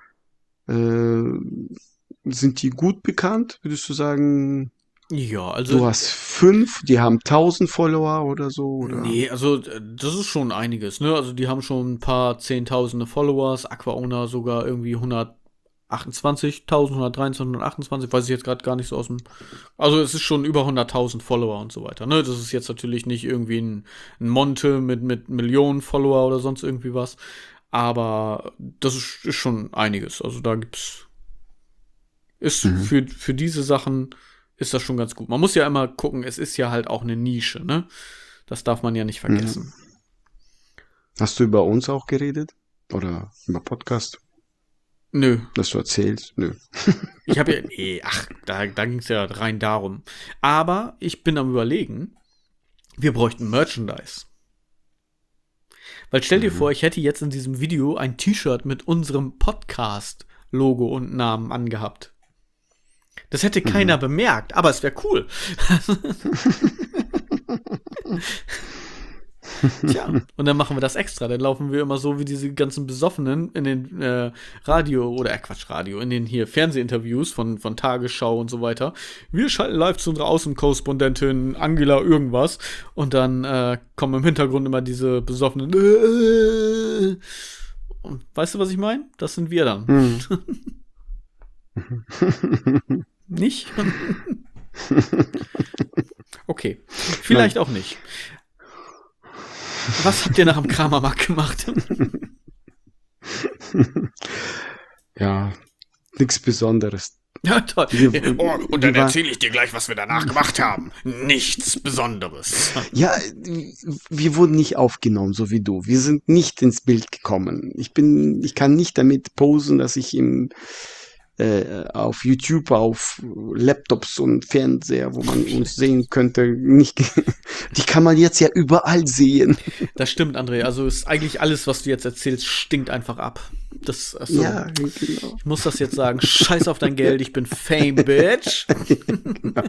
sind die gut bekannt, würdest du sagen? Ja, also. Du hast 5, die haben 1000 Follower oder so, oder? Nee, also das ist schon einiges, ne? Also die haben schon ein paar Zehntausende Followers, AquaOwner sogar irgendwie 128.000, 123, 128, weiß ich jetzt gerade gar nicht so aus dem. Also es ist schon über 100.000 Follower und so weiter, ne? Das ist jetzt natürlich nicht irgendwie ein Monte mit Millionen Follower oder sonst irgendwie was, aber das ist schon einiges. Also da für diese Sachen ist das schon ganz gut. Man muss ja immer gucken, es ist ja halt auch eine Nische, ne? Das darf man ja nicht vergessen. Hast du über uns auch geredet? Oder über Podcast? Nö. Dass du erzählst? Nö. Ich habe da ging es ja rein darum. Aber ich bin am Überlegen, wir bräuchten Merchandise. Weil stell dir vor, ich hätte jetzt in diesem Video ein T-Shirt mit unserem Podcast-Logo und Namen angehabt. Das hätte keiner bemerkt, aber es wäre cool. Tja, und dann machen wir das extra. Dann laufen wir immer so wie diese ganzen Besoffenen in den Radio, in den hier Fernsehinterviews von Tagesschau und so weiter. Wir schalten live zu unserer Außenkorrespondentin Angela irgendwas und dann kommen im Hintergrund immer diese Besoffenen. Und weißt du, was ich meine? Das sind wir dann. Nicht? Okay, vielleicht auch nicht. Was habt ihr nach dem Kramermarkt gemacht? Ja, nichts Besonderes. Ja, toll. Und dann erzähle ich dir gleich, was wir danach gemacht haben. Nichts Besonderes. Ja, wir wurden nicht aufgenommen, so wie du. Wir sind nicht ins Bild gekommen. Ich kann nicht damit posen, dass ich auf YouTube, auf Laptops und Fernseher, wo man uns sehen könnte, nicht. Die kann man jetzt ja überall sehen. Das stimmt, André. Also ist eigentlich alles, was du jetzt erzählst, stinkt einfach ab. Ja, genau. Ich muss das jetzt sagen. Scheiß auf dein Geld, ich bin Fame, Bitch. Genau.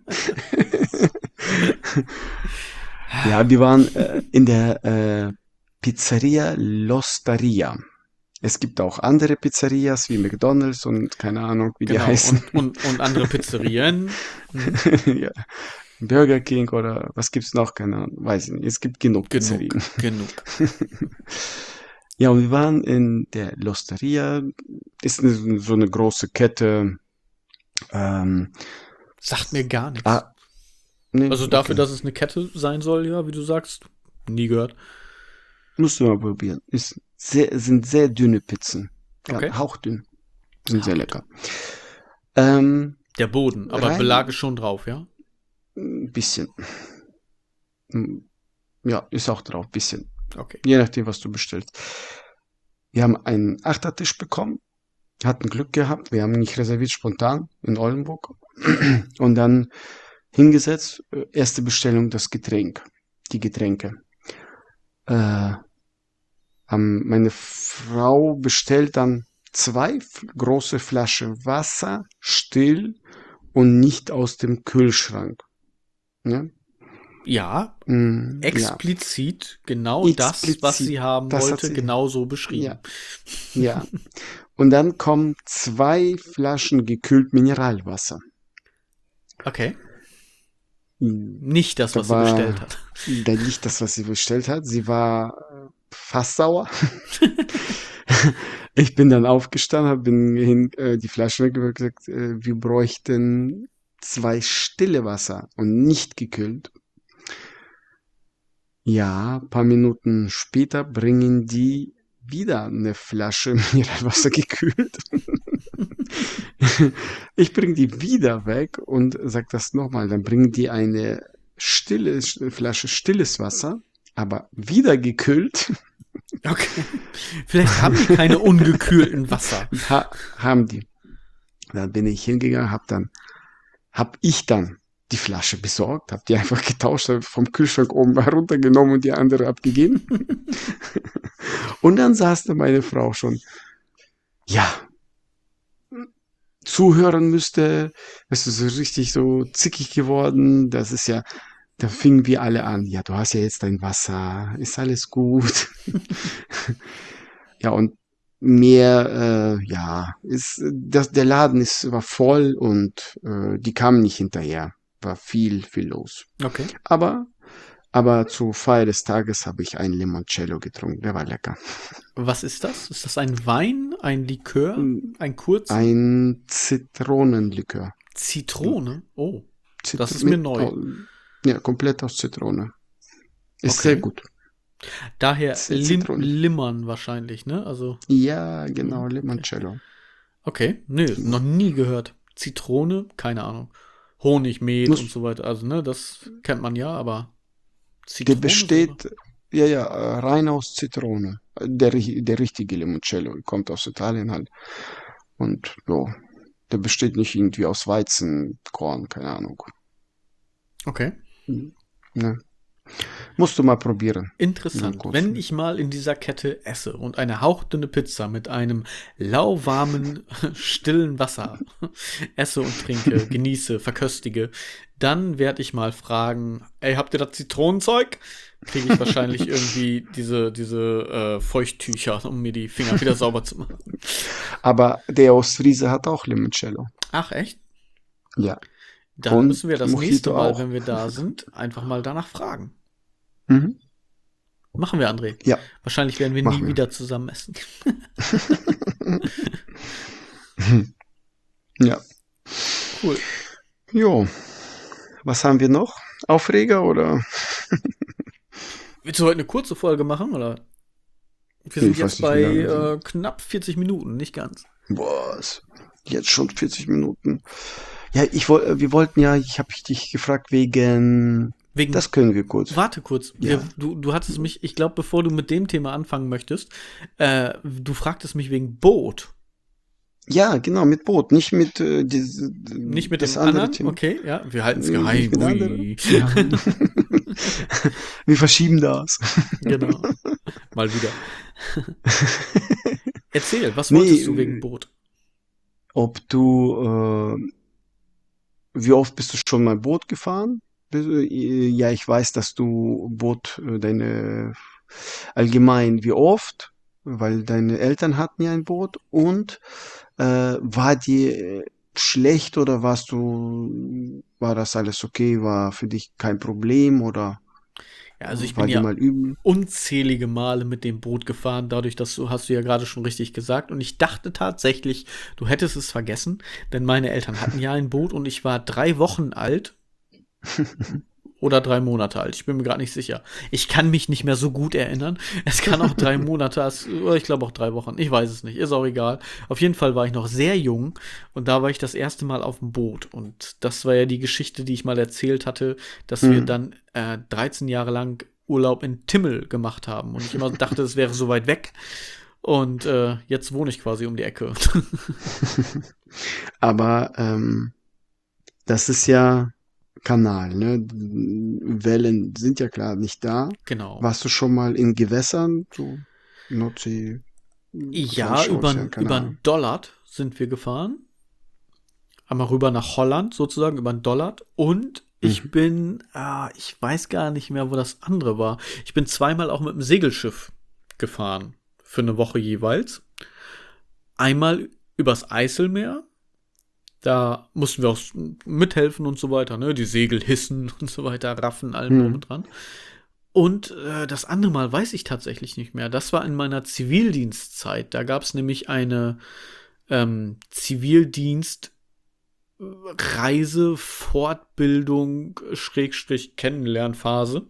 Ja, wir waren in der Pizzeria L'Osteria. Es gibt auch andere Pizzerias wie McDonald's und keine Ahnung, wie die heißen. Und andere Pizzerien. Ja. Burger King oder was gibt's noch? Keine Ahnung, weiß ich nicht. Es gibt genug Pizzerien. Genug. Ja, und wir waren in der L'Osteria. Ist so eine große Kette. Sagt mir gar nichts. Nee, Also dafür, okay. dass es eine Kette sein soll, ja, wie du sagst, nie gehört. Musst du mal probieren. Sind sehr dünne Pizzen. Okay. Ganz hauchdünn. Sind sehr Haucht. lecker. Ähm, Der Boden, aber Belag ist rein schon drauf, ja? ein bisschen. Hm, ja, ist auch drauf, bisschen. Okay. Je nachdem, was du bestellst. Wir haben einen Achtertisch bekommen, hatten Glück gehabt. Wir haben nicht reserviert, spontan in Oldenburg. Und dann hingesetzt, erste Bestellung, das Getränk, die Getränke. Äh, Meine Frau bestellt dann zwei große Flaschen Wasser, still und nicht aus dem Kühlschrank. Ja, Ja, ja, explizit genau das, was explizit. sie haben Das hat wollte, sie, genau so beschrieben. ja, ja. Und dann kommen zwei Flaschen gekühlt Mineralwasser. Okay. Hm, Nicht das, Da was sie bestellt war hat. dann nicht das, was sie bestellt hat. Sie war fast sauer. Ich bin dann aufgestanden, die Flasche weggeworfen und gesagt, wir bräuchten zwei stille Wasser und nicht gekühlt. Ja, paar Minuten später bringen die wieder eine Flasche Mineralwasser gekühlt. Ich bringe die wieder weg und sag das nochmal. Dann bringen die eine Flasche stilles Wasser, aber wieder gekühlt. Okay. Vielleicht haben die keine ungekühlten Wasser. Haben die. Dann bin ich hingegangen, hab ich dann die Flasche besorgt, hab die einfach getauscht, hab vom Kühlschrank oben heruntergenommen und die andere abgegeben. Und dann saß da meine Frau schon, ja, zuhören müsste, es ist so richtig so zickig geworden, das ist ja, da fingen wir alle an, ja, du hast ja jetzt dein Wasser, ist alles gut. Ja, und mehr, ja, der Laden war voll und die kamen nicht hinterher. War viel los. Okay. Aber, aber zur Feier des Tages habe ich einen Limoncello getrunken. Der war lecker. Was ist das? Ist das ein Wein, ein Likör, Mm, ein kurzer? Ein Zitronenlikör. Zitrone? Oh, das ist mir Mit, neu. ja, komplett aus Zitrone. Ist sehr Okay. gut. Daher Zitrone. Limmern wahrscheinlich, ne? Also, Ja, genau, okay. Limoncello. Okay, nö, noch nie gehört. Zitrone, keine Ahnung. Honig, Met und Muss, so weiter. Also, ne, das kennt man ja, aber der Zitrone selber. besteht, ja, ja, rein aus Zitrone. Der richtige Limoncello kommt aus Italien halt. Und ja, der besteht nicht irgendwie aus Weizenkorn, keine Ahnung. Okay. Hm, ne. Musst du mal probieren. Ja, Interessant. gut. Wenn ich mal in dieser Kette esse und eine hauchdünne Pizza mit einem lauwarmen, stillen Wasser esse und trinke, genieße, verköstige, dann werde ich mal fragen, ey, habt ihr das Zitronenzeug? Kriege ich wahrscheinlich irgendwie diese Feuchttücher, um mir die Finger wieder sauber zu machen. Aber der Ostfriese hat auch Limoncello. Ach, echt? Ja. Dann Und müssen wir das nächste Mojito Mal, auch. wenn wir da sind, einfach mal danach fragen. Mhm. Machen wir, André. Ja, Wahrscheinlich werden wir nie machen wieder zusammen essen. wir. Ja. Cool. Jo. Was haben wir noch? Aufreger oder? Willst du heute eine kurze Folge machen, oder? Wir Nee, sind ich weiß jetzt nicht, wie bei lange wir sind. knapp 40 Minuten, nicht ganz. Boah, jetzt schon 40 Minuten. Ja, wir wollten ja, ich habe dich gefragt wegen, Wegen, das können wir kurz. warte kurz, Ja. du hattest mich, ich glaube, bevor du mit dem Thema anfangen möchtest, du fragtest mich wegen Boot. Ja, genau, mit Boot, nicht mit Nicht mit das dem andere anderen? Thema. Okay, ja, wir halten es Nicht geheim. mit anderen. Ui. Ja. Wir verschieben das. Genau. Mal wieder. Erzähl, was wolltest du wegen Nee, Boot? ob du, wie oft bist du schon mal Boot gefahren? Ja, ich weiß, dass du Boot, allgemein, wie oft? Weil deine Eltern hatten ja ein Boot und war dir schlecht oder war das alles okay, war für dich kein Problem oder Ja, also ich bin war dir ja mal übel? unzählige Male mit dem Boot gefahren, dadurch, dass hast du ja gerade schon richtig gesagt. Und ich dachte tatsächlich, du hättest es vergessen, denn meine Eltern hatten ja ein Boot und ich war 3 Wochen alt, Oder 3 Monate alt. Ich bin mir gerade nicht sicher. Ich kann mich nicht mehr so gut erinnern. Es kann auch 3 Monate, oder ich glaube auch 3 Wochen. Ich weiß es nicht. Ist auch egal. Auf jeden Fall war ich noch sehr jung und da war ich das erste Mal auf dem Boot. Und das war ja die Geschichte, die ich mal erzählt hatte, dass wir dann 13 Jahre lang Urlaub in Timmel gemacht haben. Und ich immer dachte, es wäre so weit weg. Und jetzt wohne ich quasi um die Ecke. Aber das ist ja Kanal, ne? Wellen sind ja klar nicht da. Genau. Warst du schon mal in Gewässern, so Nordsee, Ja, Atlantischer Ozean, keine über Ahnung. den Dollard sind wir gefahren. Einmal rüber nach Holland sozusagen, über den Dollard. Und ich Mhm. bin, ich weiß gar nicht mehr, wo das andere war. Ich bin zweimal auch mit dem Segelschiff gefahren. Für eine Woche jeweils. Einmal übers Eiselmeer. Da mussten wir auch mithelfen und so weiter, ne? Die Segel hissen und so weiter, raffen, allem drum Mhm. und dran. Und das andere Mal weiß ich tatsächlich nicht mehr. Das war in meiner Zivildienstzeit. Da gab es nämlich eine Zivildienst Reise, Fortbildung, Schrägstrich Kennenlernphase.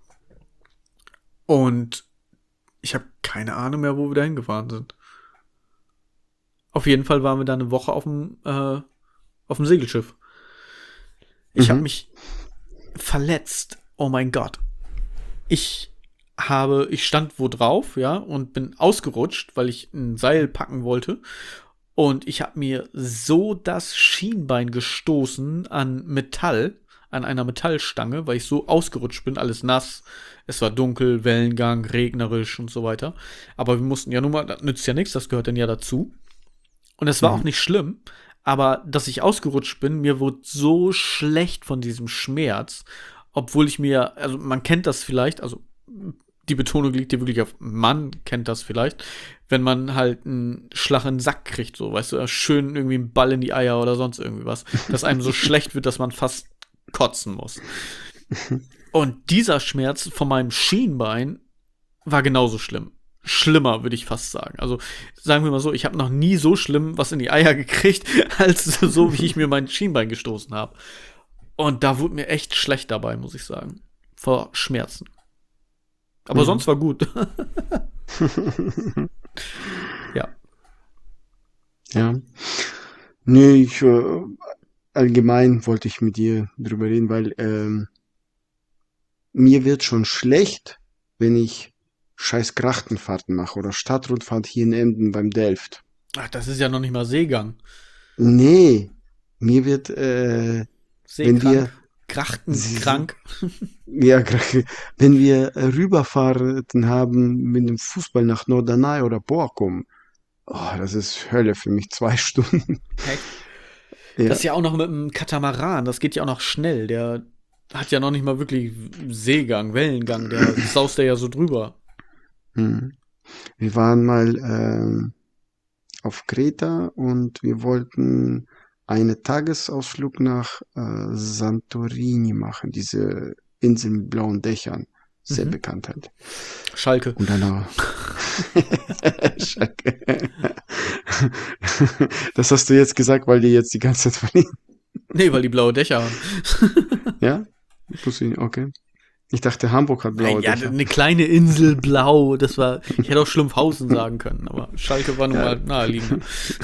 Und ich habe keine Ahnung mehr, wo wir da hingefahren sind. Auf jeden Fall waren wir da eine Woche auf dem Segelschiff. Ich habe Mhm. mich verletzt. Oh mein Gott. Ich stand wo drauf, ja, und bin ausgerutscht, weil ich ein Seil packen wollte. Und ich habe mir so das Schienbein gestoßen an Metall, an einer Metallstange, weil ich so ausgerutscht bin, alles nass. Es war dunkel, Wellengang, regnerisch und so weiter. Aber wir mussten ja nun mal, das nützt ja nichts, das gehört dann ja dazu. Und es war auch Mhm. nicht schlimm, aber dass ich ausgerutscht bin, mir wurde so schlecht von diesem Schmerz, obwohl ich mir, also man kennt das vielleicht, also die Betonung liegt hier wirklich auf man kennt das vielleicht, wenn man halt einen Schlag in den Sack kriegt, so, weißt du, schön irgendwie einen Ball in die Eier oder sonst irgendwie was, dass einem so schlecht wird, dass man fast kotzen muss. Und dieser Schmerz von meinem Schienbein war genauso schlimm. Schlimmer, würde ich fast sagen. Also sagen wir mal so, ich habe noch nie so schlimm was in die Eier gekriegt, als so, wie ich mir mein Schienbein gestoßen habe. Und da wurde mir echt schlecht dabei, muss ich sagen. Vor Schmerzen. Aber Mhm. sonst war gut. Ja. Ja. Nee, allgemein wollte ich mit dir drüber reden, weil mir wird schon schlecht, wenn ich scheiß Grachtenfahrten mache oder Stadtrundfahrt hier in Emden beim Delft. Ach, das ist ja noch nicht mal Seegang. Nee, mir wird, wenn wir, Seekrank. Krachtenkrank. ja, wenn wir Rüberfahrten haben mit dem Fußball nach Norderney oder Borkum, oh, das ist Hölle für mich, 2 Stunden. Echt? Das Ja. ist ja auch noch mit dem Katamaran. Das geht ja auch noch schnell. Der hat ja noch nicht mal wirklich Seegang, Wellengang. Der saust ja so drüber. Hm. Wir waren mal auf Kreta und wir wollten einen Tagesausflug nach Santorini machen, diese Insel mit blauen Dächern, sehr Mhm. bekannt halt. Schalke. Und danach. Scheiße. Das hast du jetzt gesagt, weil die jetzt die ganze Zeit verlieren. Nee, weil die blaue Dächer haben. Ja? Okay. Ich dachte, Hamburg hat blaue Naja, Dächer. eine kleine Insel blau. Das war. Ich hätte auch Schlumpfhausen sagen können, aber Schalke war nun Ja. mal naheliegender.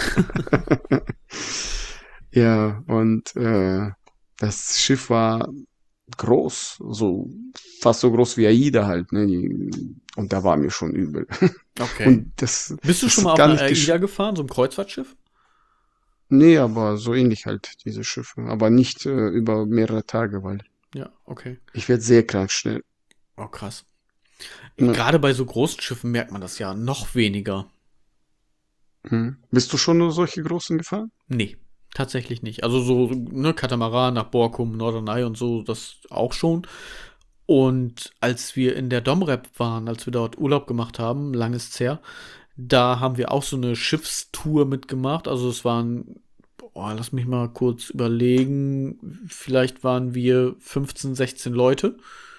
Ja, und das Schiff war groß, so fast so groß wie Aida halt, ne? Und da war mir schon übel. Okay. Und das, Bist du das schon mal hat auf gar einer nicht AIDA gefahren, so einem Kreuzfahrtschiff? Nee, aber so ähnlich halt, diese Schiffe. Aber nicht über mehrere Tage, weil Ja, okay. ich werde sehr krank schnell. Oh, krass. Ne. Gerade bei so großen Schiffen merkt man das ja noch weniger. Hm. Bist du schon nur solche großen gefahren? Nee, tatsächlich nicht. Also so, ne, Katamaran nach Borkum, Norderney und so, das auch schon. Und als wir in der Domrep waren, als wir dort Urlaub gemacht haben, lang ist's her, da haben wir auch so eine Schiffstour mitgemacht. Also es waren, lass mich mal kurz überlegen, vielleicht waren wir 15, 16 Leute,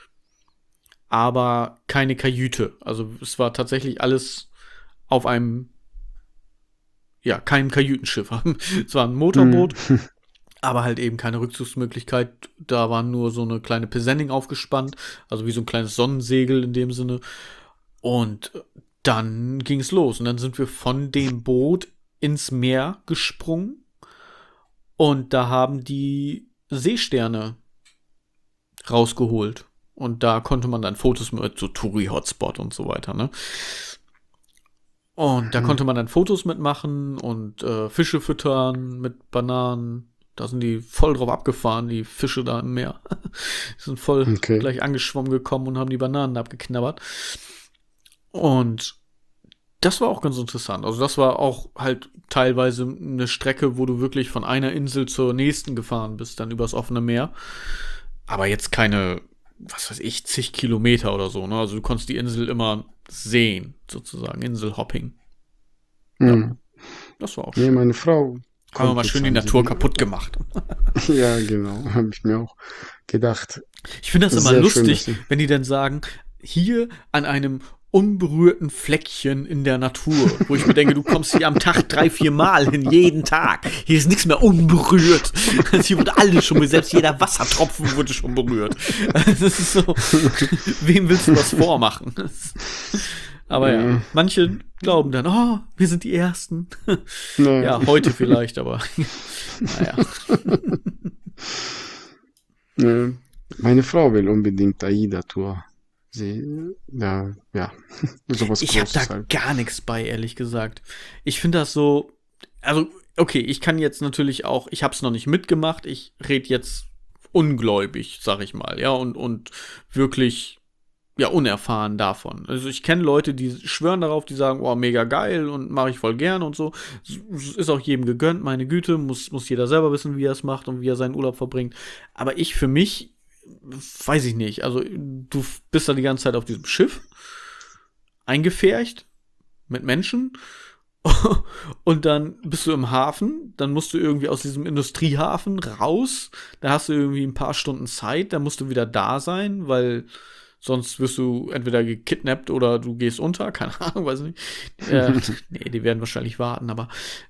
aber keine Kajüte. Also es war tatsächlich alles auf einem, ja, keinem Kajütenschiff. Es war ein Hm. Motorboot, aber halt eben keine Rückzugsmöglichkeit. Da war nur so eine kleine Presenning aufgespannt, also wie so ein kleines Sonnensegel in dem Sinne. Und dann ging es los. Und dann sind wir von dem Boot ins Meer gesprungen. Und da haben die Seesterne rausgeholt. Und da konnte man dann Fotos mit, so Touri-Hotspot und so weiter, ne? Und da konnte man dann Fotos mitmachen und Fische füttern mit Bananen. Da sind die voll drauf abgefahren, die Fische da im Meer. Die sind voll gleich angeschwommen gekommen und haben die Bananen abgeknabbert. Und das war auch ganz interessant. Also das war auch halt teilweise eine Strecke, wo du wirklich von einer Insel zur nächsten gefahren bist, dann übers offene Meer. Aber jetzt keine, was weiß ich, zig Kilometer oder so, ne? Also du konntest die Insel immer sehen, sozusagen. Inselhopping. Ja, das war auch schön. Nee, meine Frau Haben wir mal schön die Natur kaputt gemacht. Ja, genau, habe ich mir auch gedacht. Ich finde das immer Sehr lustig, schön, wenn die dann sagen, hier an einem unberührten Fleckchen in der Natur, wo ich mir denke, du kommst hier am Tag 3-4 Mal hin, jeden Tag. Hier ist nichts mehr unberührt. Hier wurde alles schon, selbst jeder Wassertropfen wurde schon berührt. Das ist so, wem willst du was vormachen? Aber ja, manche glauben dann, oh, wir sind die Ersten. Ja, heute vielleicht, aber naja. Meine Frau will unbedingt AIDA-Tour. Ja, sowas Ich habe Großes da halt. gar nichts bei, ehrlich gesagt. Ich finde das so, also, okay, ich kann jetzt natürlich auch, ich habe es noch nicht mitgemacht, ich rede jetzt ungläubig, sag ich mal, ja, und wirklich, ja, unerfahren davon. Also ich kenne Leute, die schwören darauf, die sagen, oh, mega geil und mache ich voll gern und so. Ist auch jedem gegönnt, meine Güte, muss jeder selber wissen, wie er es macht und wie er seinen Urlaub verbringt. Aber ich für mich, weiß ich nicht, also du bist da die ganze Zeit auf diesem Schiff, eingepfercht, mit Menschen und dann bist du im Hafen, dann musst du irgendwie aus diesem Industriehafen raus, da hast du irgendwie ein paar Stunden Zeit, dann musst du wieder da sein, weil sonst wirst du entweder gekidnappt oder du gehst unter, keine Ahnung, weiß nicht. Nee, die werden wahrscheinlich warten, aber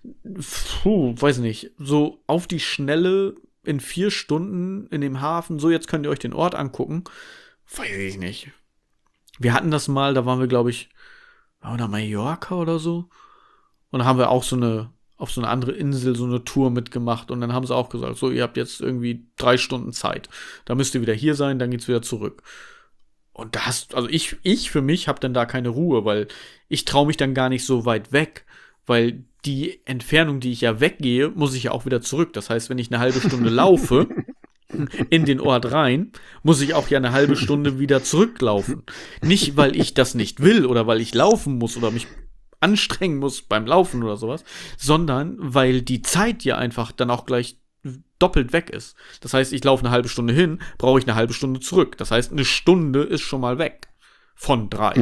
weiß nicht, so auf die Schnelle in 4 Stunden in dem Hafen, so jetzt könnt ihr euch den Ort angucken, weiß ich nicht. Wir hatten das mal, da waren wir, glaube ich, waren wir da Mallorca oder so? Und da haben wir auch auf so eine andere Insel so eine Tour mitgemacht und dann haben sie auch gesagt, so, ihr habt jetzt irgendwie 3 Stunden Zeit. Da müsst ihr wieder hier sein, dann geht's wieder zurück. Und also ich für mich habe dann da keine Ruhe, weil ich traue mich dann gar nicht so weit weg, weil die Entfernung, die ich ja weggehe, muss ich ja auch wieder zurück. Das heißt, wenn ich eine halbe Stunde laufe in den Ort rein, muss ich auch ja eine halbe Stunde wieder zurücklaufen. Nicht, weil ich das nicht will oder weil ich laufen muss oder mich anstrengen muss beim Laufen oder sowas, sondern weil die Zeit ja einfach dann auch gleich doppelt weg ist. Das heißt, ich laufe eine halbe Stunde hin, brauche ich eine halbe Stunde zurück. Das heißt, eine Stunde ist schon mal weg. Von 3.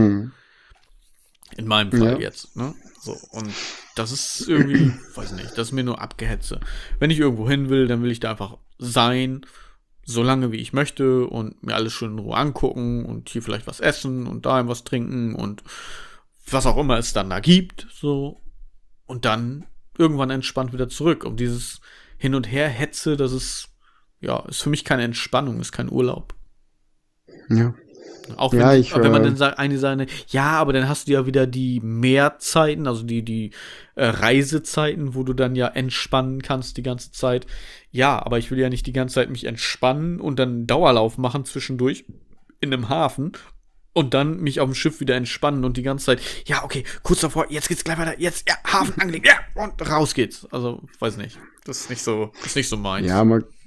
In meinem Fall jetzt. Ne? So, und das ist irgendwie, weiß nicht, das ist mir nur Abgehetze. Wenn ich irgendwo hin will, dann will ich da einfach sein, so lange wie ich möchte und mir alles schön in Ruhe angucken und hier vielleicht was essen und da was trinken und was auch immer es dann da gibt. So. Und dann irgendwann entspannt wieder zurück. Und dieses Hin- und Her-Hetze, das ist für mich keine Entspannung, ist kein Urlaub. Ja. Auch wenn man dann sagt, ja, aber dann hast du ja wieder die Mehrzeiten, also die Reisezeiten, wo du dann ja entspannen kannst die ganze Zeit. Ja, aber ich will ja nicht die ganze Zeit mich entspannen und dann einen Dauerlauf machen zwischendurch in einem Hafen und dann mich auf dem Schiff wieder entspannen und die ganze Zeit, ja, okay, kurz davor, jetzt geht's gleich weiter, jetzt, ja, Hafen angelegt, ja, und raus geht's. Also, weiß nicht. Das ist nicht so meins. Ja,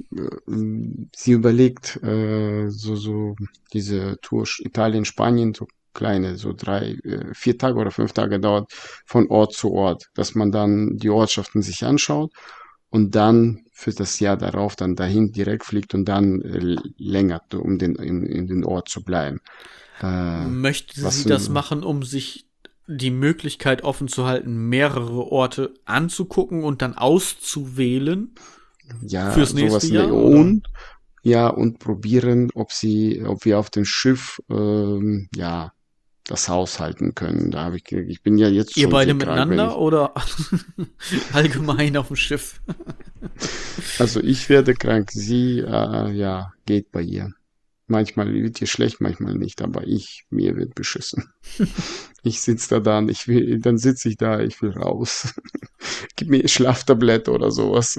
sie überlegt, so diese Tour Italien, Spanien, so kleine, so 4 Tage oder 5 Tage dauert, von Ort zu Ort, dass man dann die Ortschaften sich anschaut und dann für das Jahr darauf dann dahin direkt fliegt und dann länger, um in den Ort zu bleiben. Möchte sie das machen, um sich die Möglichkeit offen zu halten, mehrere Orte anzugucken und dann auszuwählen? Ja, fürs nächste Jahr? Und probieren, ob wir auf dem Schiff, das aushalten können. Da habe ich bin ja jetzt Ihr schon beide seekrank, wenn miteinander ich, oder allgemein auf dem Schiff? also ich werde krank, sie, ja, geht bei ihr. Manchmal wird ihr schlecht, manchmal nicht, aber mir wird beschissen. Ich sitze da und dann sitze ich da, ich will raus. Gib mir Schlaftablette oder sowas.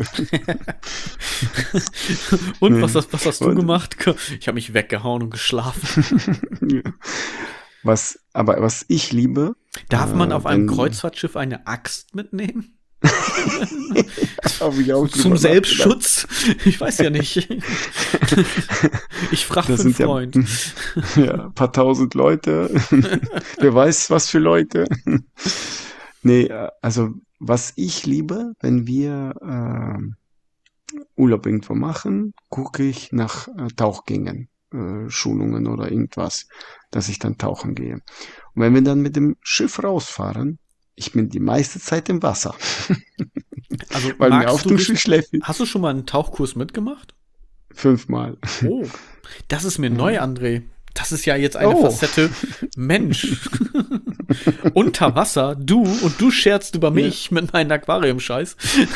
Und Nee. was hast du Und, gemacht? Ich habe mich weggehauen und geschlafen. ja. Was ich liebe, Darf man auf einem wenn, Kreuzfahrtschiff eine Axt mitnehmen? habe ich auch Zum drüber nachgedacht. Selbstschutz? Ich weiß ja nicht. Ich frage Da für einen sind ja, Freund. ja ein paar tausend Leute. Wer weiß, was für Leute. Nee, also was ich liebe, wenn wir Urlaub irgendwo machen, gucke ich nach Tauchgängen, Schulungen oder irgendwas, dass ich dann tauchen gehe. Und wenn wir dann mit dem Schiff rausfahren, ich bin die meiste Zeit im Wasser, Also weil mir auf magst du dem Schiff richtig. schläft Hast du schon mal einen Tauchkurs mitgemacht? 5-mal. Oh, das ist mir neu, Ja. André. Das ist ja jetzt eine Oh, Facette. Mensch, unter Wasser, du scherzt über ja. mich mit meinem Aquarium-Scheiß.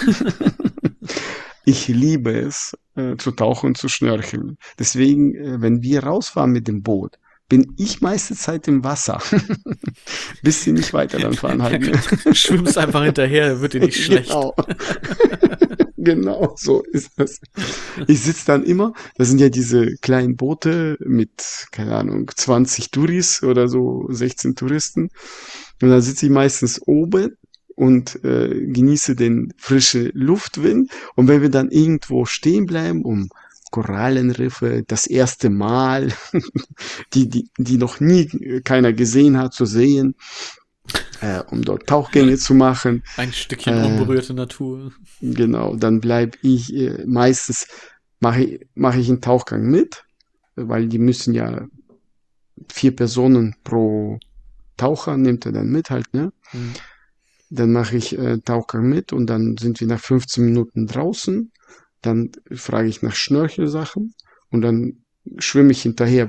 Ich liebe es, zu tauchen und zu schnorcheln. Deswegen, wenn wir rausfahren mit dem Boot, bin ich meiste Zeit im Wasser. Bis sie nicht weiter dann fahren halt, ne? Schwimmst einfach hinterher, wird dir nicht schlecht. Genau. Genau, so ist es. Ich sitze dann immer, das sind ja diese kleinen Boote mit, keine Ahnung, 20 Touris oder so, 16 Touristen. Und da sitze ich meistens oben und genieße den frischen Luftwind. Und wenn wir dann irgendwo stehen bleiben, um Korallenriffe das erste Mal, die noch nie keiner gesehen hat, zu sehen, um dort Tauchgänge zu machen, Ein Stückchen äh, unberührte Natur. genau, dann bleibe ich meistens, mache ich einen Tauchgang mit, weil die müssen ja 4 Personen pro Taucher, nimmt er dann mit halt, ne? Hm. Dann mache ich Tauchgang mit und dann sind wir nach 15 Minuten draußen. Dann frage ich nach Schnorchelsachen und dann schwimme ich hinterher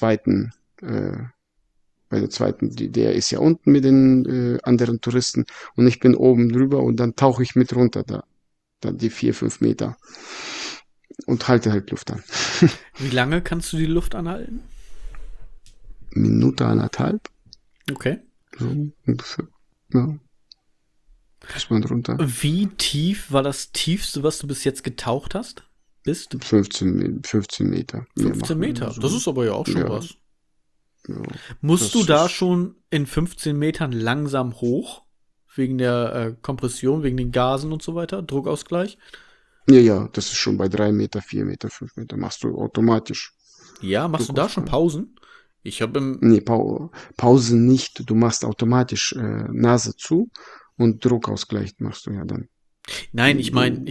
bei der zweiten, der ist ja unten mit den anderen Touristen und ich bin oben drüber und dann tauche ich mit runter da, dann die 4-5 Meter und halte halt Luft an. Wie lange kannst du die Luft anhalten? Minute, anderthalb, Okay. so ungefähr, ja, bis man runter. Wie tief war das tiefste, was du bis jetzt getaucht hast? Bist? 15 Meter. Mehr 15 machen wir Meter. so. Das ist aber ja auch schon Ja, was. ja, Musst du das da ist, schon in 15 Metern langsam hoch? Wegen der Kompression, wegen den Gasen und so weiter? Druckausgleich? ja, das ist schon bei 3 Meter, 4 Meter, 5 Meter, machst du automatisch Ja, machst du da schon Druckausgleich. Pausen? Ich habe im. Nee, Pause nicht, du machst automatisch Nase zu und Druckausgleich machst du ja dann. Nein, Du,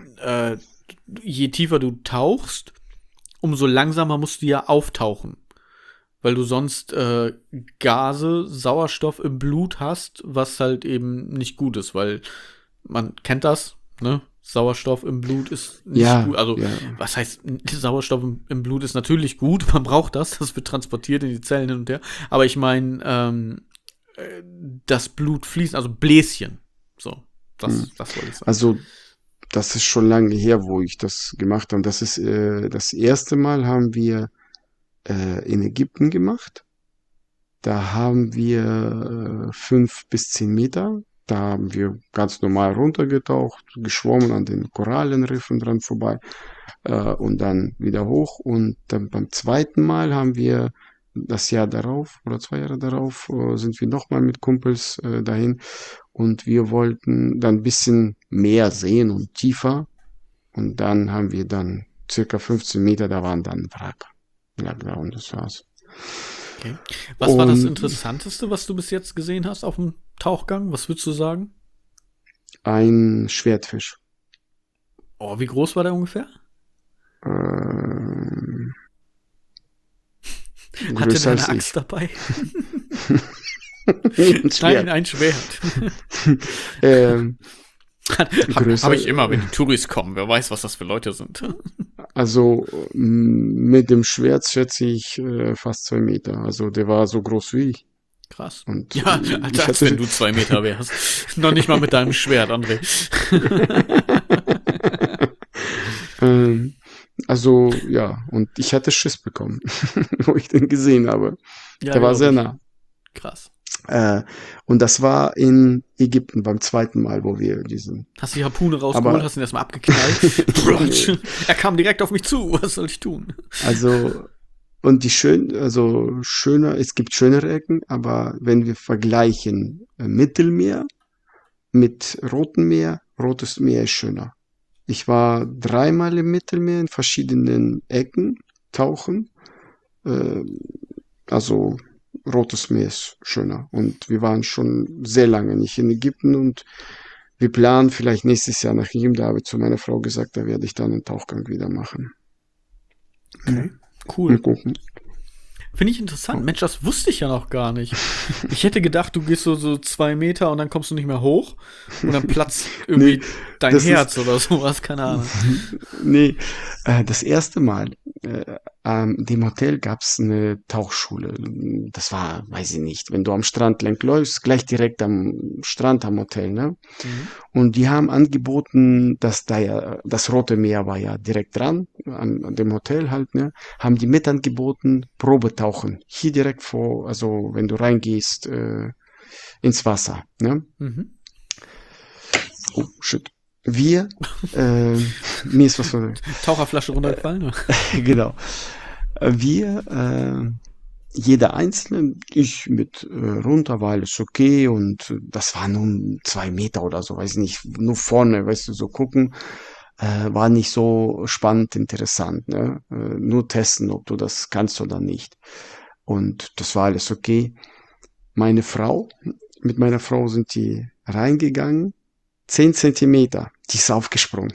je tiefer du tauchst, umso langsamer musst du ja auftauchen. Weil du sonst Gase, Sauerstoff im Blut hast, was halt eben nicht gut ist, weil man kennt das, ne? Sauerstoff im Blut ist nicht ja, gut. Also, ja, was heißt, Sauerstoff im Blut ist natürlich gut, man braucht das wird transportiert in die Zellen hin und her. Aber ich meine, das Blut fließt, also Bläschen. So, hm. das wollte ich sagen. Also das ist schon lange her, wo ich das gemacht habe. Das ist das erste Mal haben wir in Ägypten gemacht. Da haben wir 5 bis 10 Meter. Da haben wir ganz normal runtergetaucht, geschwommen an den Korallenriffen dran vorbei und dann wieder hoch. Und dann beim zweiten Mal haben wir das Jahr darauf oder 2 Jahre darauf sind wir nochmal mit Kumpels dahin und wir wollten dann ein bisschen mehr sehen und tiefer. Und dann haben wir dann circa 15 Meter, da waren dann Wrack. Ja, genau, und das war's. Okay. Was war das Und Interessanteste, was du bis jetzt gesehen hast auf dem Tauchgang? Was würdest du sagen? ein Schwertfisch. Oh, wie groß war der ungefähr? Ähm, Hatte größer der als eine ich. Axt dabei? Ein Nein, Schwert. ein Schwert. Ähm, Hab ich größer, immer, wenn die Touris kommen. Wer weiß, was das für Leute sind. also mit dem Schwert schätze ich fast 2 Meter. Also der war so groß wie ich. Krass. Und Ja, ich als wenn hatte, du 2 Meter wärst. Noch nicht mal mit deinem Schwert, André. ähm, also ja, und ich hatte Schiss bekommen, wo ich den gesehen habe. Ja, Der war glaube sehr ich. nah. Krass. Äh, und das war in Ägypten beim zweiten Mal, wo wir diesen. Hast die Harpune rausgeholt, Aber hast ihn erstmal abgeknallt. nee, Er kam direkt auf mich zu. Was soll ich tun? also und also schöner, es gibt schönere Ecken, aber wenn wir vergleichen Mittelmeer mit Rotem Meer, Rotes Meer ist schöner. Ich war dreimal im Mittelmeer in verschiedenen Ecken tauchen. Äh, also Rotes Meer ist schöner. Und wir waren schon sehr lange nicht in Ägypten und wir planen vielleicht nächstes Jahr nach ihm. Da habe ich zu meiner Frau gesagt, da werde ich dann einen Tauchgang wieder machen. Ja. Okay, cool. Und gucken. Finde ich interessant. Mensch, das wusste ich ja noch gar nicht. Ich hätte gedacht, du gehst so 2 Meter und dann kommst du nicht mehr hoch und dann platzt Nee, irgendwie dein das ist, Herz oder sowas, keine Ahnung. nee, das erste Mal, dem Hotel gab's eine Tauchschule. Das war, weiß ich nicht, wenn du am Strand lang läufst, gleich direkt am Strand am Hotel, ne? Mhm. Und die haben angeboten, dass da ja, das Rote Meer war ja direkt dran, an dem Hotel halt, ne? Haben die mit angeboten, Probetauchen. Hier direkt vor, also wenn du reingehst, ins Wasser, ne? Mhm. Oh, shit. Wir, äh, mir ist was von, Taucherflasche runtergefallen? genau. Wir, jeder Einzelne, ich mit runter, war alles okay und das war nun 2 Meter oder so, weiß nicht, nur vorne, weißt du, so gucken, war nicht so spannend, interessant, ne? Nur testen, ob du das kannst oder nicht. Und das war alles okay. Meine Frau, mit meiner Frau sind die reingegangen, 10 Zentimeter, die ist aufgesprungen.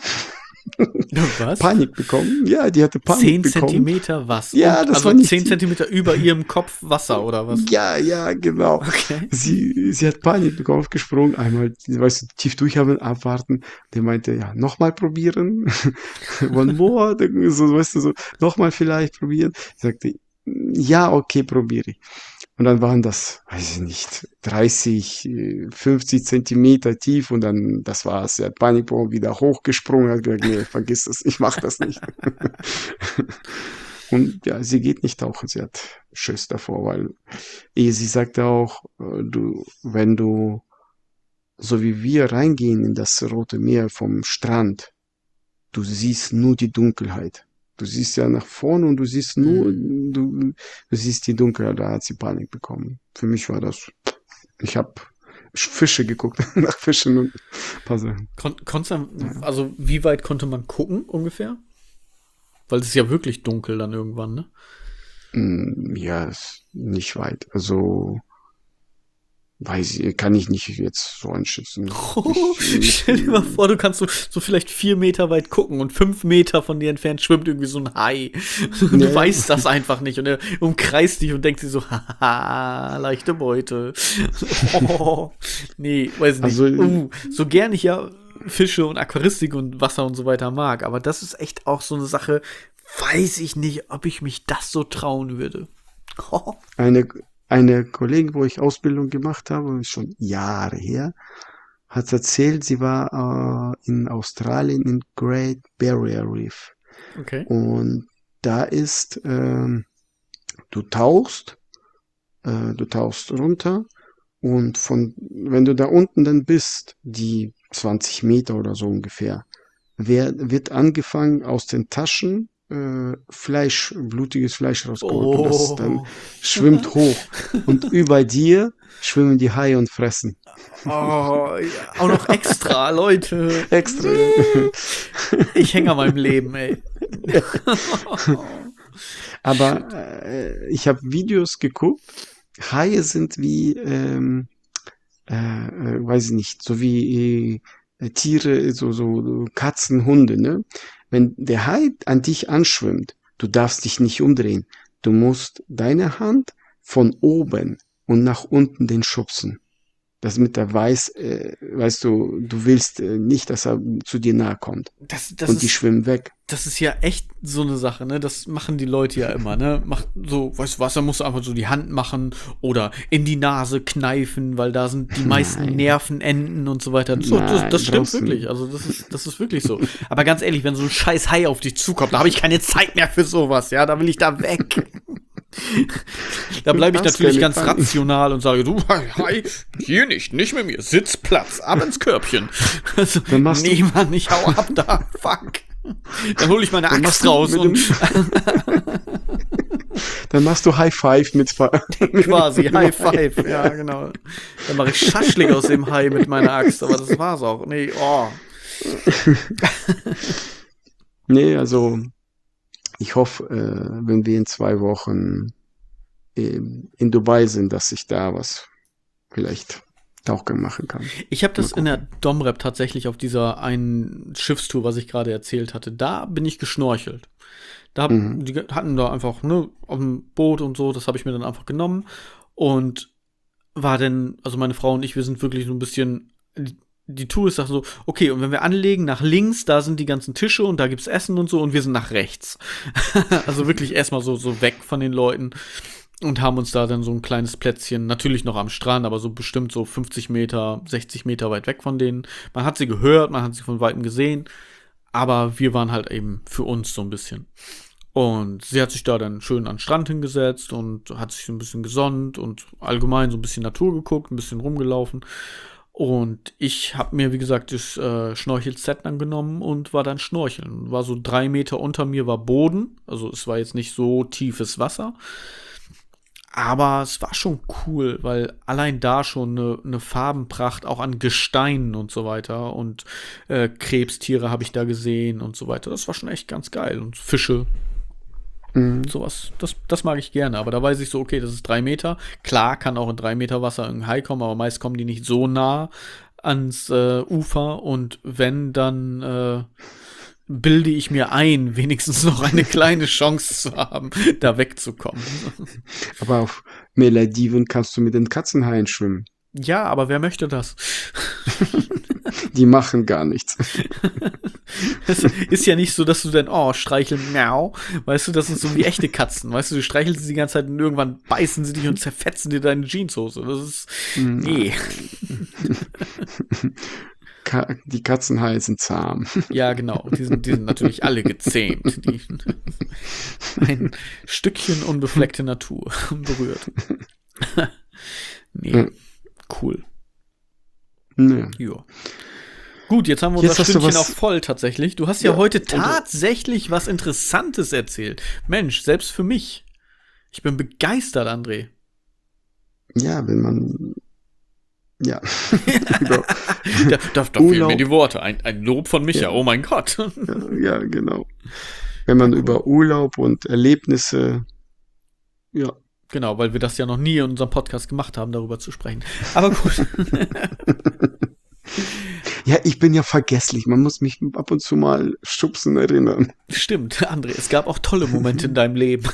Was? Panik bekommen, ja, die hatte Panik Zehn bekommen. Zentimeter was? Ja, Und das also war nicht 10 Zentimeter über ihrem Kopf Wasser oder was? ja, ja, genau. Okay. Sie hat Panik bekommen, aufgesprungen, einmal, weißt du, tief durchhaben, abwarten. Der meinte, ja, nochmal probieren. One more, so, weißt du, so, nochmal vielleicht probieren. Ich sagte, ja, okay, probiere ich. Und dann waren das, weiß ich nicht, 30, 50 Zentimeter tief und dann, das war's. Er hat Panik bekommen, wieder hochgesprungen, hat gesagt, nee, vergiss das, ich mach das nicht. Und ja, sie geht nicht tauchen, sie hat Schiss davor, weil sie sagte auch, wenn du, so wie wir reingehen in das Rote Meer vom Strand, du siehst nur die Dunkelheit. Du siehst ja nach vorne und du siehst nur, Hm. du siehst die Dunkelheit, da hat sie Panik bekommen. Für mich war das, ich habe Fische geguckt, nach Fischen und ein paar Sachen. Ja. Also wie weit konnte man gucken ungefähr? Weil es ist ja wirklich dunkel dann irgendwann, ne? Ja, ist nicht weit. Also, weiß ich, kann ich nicht jetzt so einschätzen. Oh, stell dir mal vor, du kannst so vielleicht 4 Meter weit gucken und 5 Meter von dir entfernt schwimmt irgendwie so ein Hai. Und Ja, du ja. weißt das einfach nicht und er umkreist dich und denkt sich so, haha, leichte Beute. Oh, nee, weiß nicht. Also, So gern ich ja Fische und Aquaristik und Wasser und so weiter mag, aber das ist echt auch so eine Sache, weiß ich nicht, ob ich mich das so trauen würde. eine, eine Kollegin, wo ich Ausbildung gemacht habe, ist schon Jahre her, hat erzählt, sie war in Australien in Great Barrier Reef. Okay. Und da ist, du du tauchst runter und wenn du da unten dann bist, die 20 Meter oder so ungefähr, wird angefangen aus den Taschen blutiges Fleisch rausgeholt und das dann Oh. schwimmt hoch. Und über dir schwimmen die Haie und fressen. Oh, ja, auch noch extra, Leute. Extra. Ja. Ich hänge an meinem Leben, ey. Aber Shit. ich habe Videos geguckt. Haie sind wie, weiß ich nicht, so wie Tiere, so Katzen, Hunde, ne? Wenn der Hai an dich anschwimmt, du darfst dich nicht umdrehen. Du musst deine Hand von oben und nach unten den schubsen. damit er weiß, weißt du, du willst nicht, dass er zu dir nahe kommt. Das Und die ist, schwimmen weg. das ist ja echt so eine Sache, ne? Das machen die Leute ja immer, ne? Macht so, weißt du was, da musst du einfach so die Hand machen oder in die Nase kneifen, weil da sind die meisten Nein. Nervenenden und so weiter. So, Nein, das stimmt draußen. wirklich. Also das ist wirklich so. Aber ganz ehrlich, wenn so ein scheiß Hai auf dich zukommt, da habe ich keine Zeit mehr für sowas, ja? Da will ich da weg. Da Du bleibe ich darfst natürlich keine ganz fangen. rational und sage, du, Hai, hier nicht mit mir, Sitzplatz, ab ins Körbchen. Also, Dann machst du- nee, Mann, ich hau ab da, fuck. Dann hole ich meine Dann Axt machst du raus mit und Dann machst du High Five mit quasi High Five, ja, genau. Dann mache ich Schaschlik aus dem Hai mit meiner Axt, aber das war's auch. Nee, oh. Nee, also ich hoffe, wenn wir in 2 Wochen in Dubai sind, dass ich da was vielleicht Tauchgang machen kann. Ich habe das Mal in der Domrep tatsächlich auf dieser einen Schiffstour, was ich gerade erzählt hatte, da bin ich geschnorchelt. Die hatten da einfach, ne, auf dem Boot und so, das habe ich mir dann einfach genommen und war dann, also meine Frau und ich, wir sind wirklich so ein bisschen, die Tour ist so, okay, und wenn wir anlegen nach links, da sind die ganzen Tische und da gibt's Essen und so und wir sind nach rechts. Also wirklich erstmal so weg von den Leuten und haben uns da dann so ein kleines Plätzchen, natürlich noch am Strand, aber so bestimmt so 50 Meter, 60 Meter weit weg von denen. Man hat sie gehört, man hat sie von Weitem gesehen, aber wir waren halt eben für uns so ein bisschen. Und sie hat sich da dann schön an den Strand hingesetzt und hat sich so ein bisschen gesonnt und allgemein so ein bisschen Natur geguckt, ein bisschen rumgelaufen. Und ich habe mir, wie gesagt, das Schnorchel-Set dann genommen und war dann schnorcheln. War so 3 Meter unter mir war Boden, also es war jetzt nicht so tiefes Wasser. Aber es war schon cool, weil allein da schon eine Farbenpracht auch an Gesteinen und so weiter und Krebstiere habe ich da gesehen und so weiter. Das war schon echt ganz geil. Und Fische, sowas, das mag ich gerne. Aber da weiß ich so, okay, das ist 3 Meter. Klar kann auch in 3 Meter Wasser ein Hai kommen, aber meist kommen die nicht so nah ans Ufer. Und wenn, dann bilde ich mir ein, wenigstens noch eine kleine Chance zu haben, da wegzukommen. Aber auf Malediven kannst du mit den Katzenhaien schwimmen. Ja, aber wer möchte das? Die machen gar nichts. Es ist ja nicht so, dass du dann, oh, streicheln, miau. Weißt du, das sind so wie echte Katzen. Weißt du, du streichelst sie die ganze Zeit und irgendwann beißen sie dich und zerfetzen dir deine Jeanshose. Das ist, nee. Die Katzenhaie sind zahm. Ja, genau. Die sind natürlich alle gezähmt. Ein Stückchen unbefleckte Natur berührt. Nee, cool. Ja. Ja. Gut, jetzt haben wir Jetzt unser hast du Stündchen was- auch voll tatsächlich. Du hast ja Ja, heute und- tatsächlich was Interessantes erzählt. Mensch, selbst für mich. Ich bin begeistert, André. Ja, wenn man. Ja. Über- Da fehlen mir Urlaub. die Worte. Ein Lob von Micha. Ja. Oh mein Gott. Ja, genau. Wenn man über Urlaub und Erlebnisse. Ja. Genau, weil wir das ja noch nie in unserem Podcast gemacht haben, darüber zu sprechen. Aber gut. Ja, ich bin ja vergesslich. Man muss mich ab und zu mal schubsen erinnern. Stimmt, André, es gab auch tolle Momente in deinem Leben.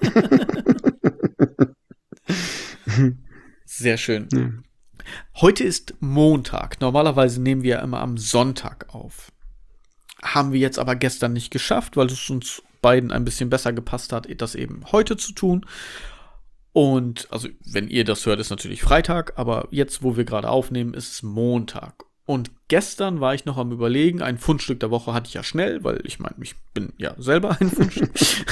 Sehr schön. Ja. Heute ist Montag. Normalerweise nehmen wir ja immer am Sonntag auf. Haben wir jetzt aber gestern nicht geschafft, weil es uns beiden ein bisschen besser gepasst hat, das eben heute zu tun. Und, also, wenn ihr das hört, ist natürlich Freitag, aber jetzt, wo wir gerade aufnehmen, ist es Montag. Und gestern war ich noch am Überlegen, ein Fundstück der Woche hatte ich ja schnell, weil ich meine, ich bin ja selber ein Fundstück.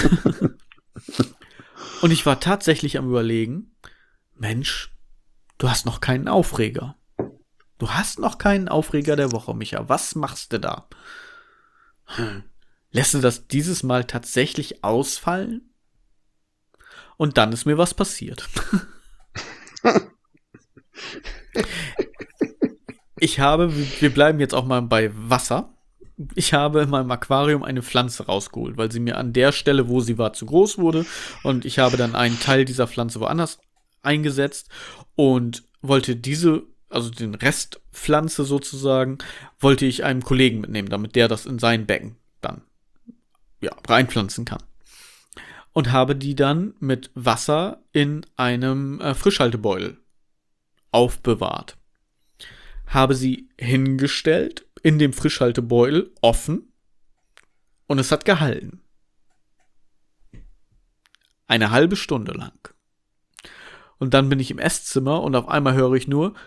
Und ich war tatsächlich am Überlegen, Mensch, du hast noch keinen Aufreger. Du hast noch keinen Aufreger der Woche, Micha. Was machst du da? Lässt du das dieses Mal tatsächlich ausfallen? Und dann ist mir was passiert. Wir bleiben jetzt auch mal bei Wasser. Ich habe in meinem Aquarium eine Pflanze rausgeholt, weil sie mir an der Stelle, wo sie war, zu groß wurde. Und ich habe dann einen Teil dieser Pflanze woanders eingesetzt und wollte also den Rest Pflanze sozusagen, wollte ich einem Kollegen mitnehmen, damit der das in sein Becken dann reinpflanzen kann. Und habe die dann mit Wasser in einem Frischhaltebeutel aufbewahrt. habe sie hingestellt in dem Frischhaltebeutel, offen, und es hat gehalten. Eine halbe Stunde lang. Und dann bin ich im Esszimmer und auf einmal höre ich nur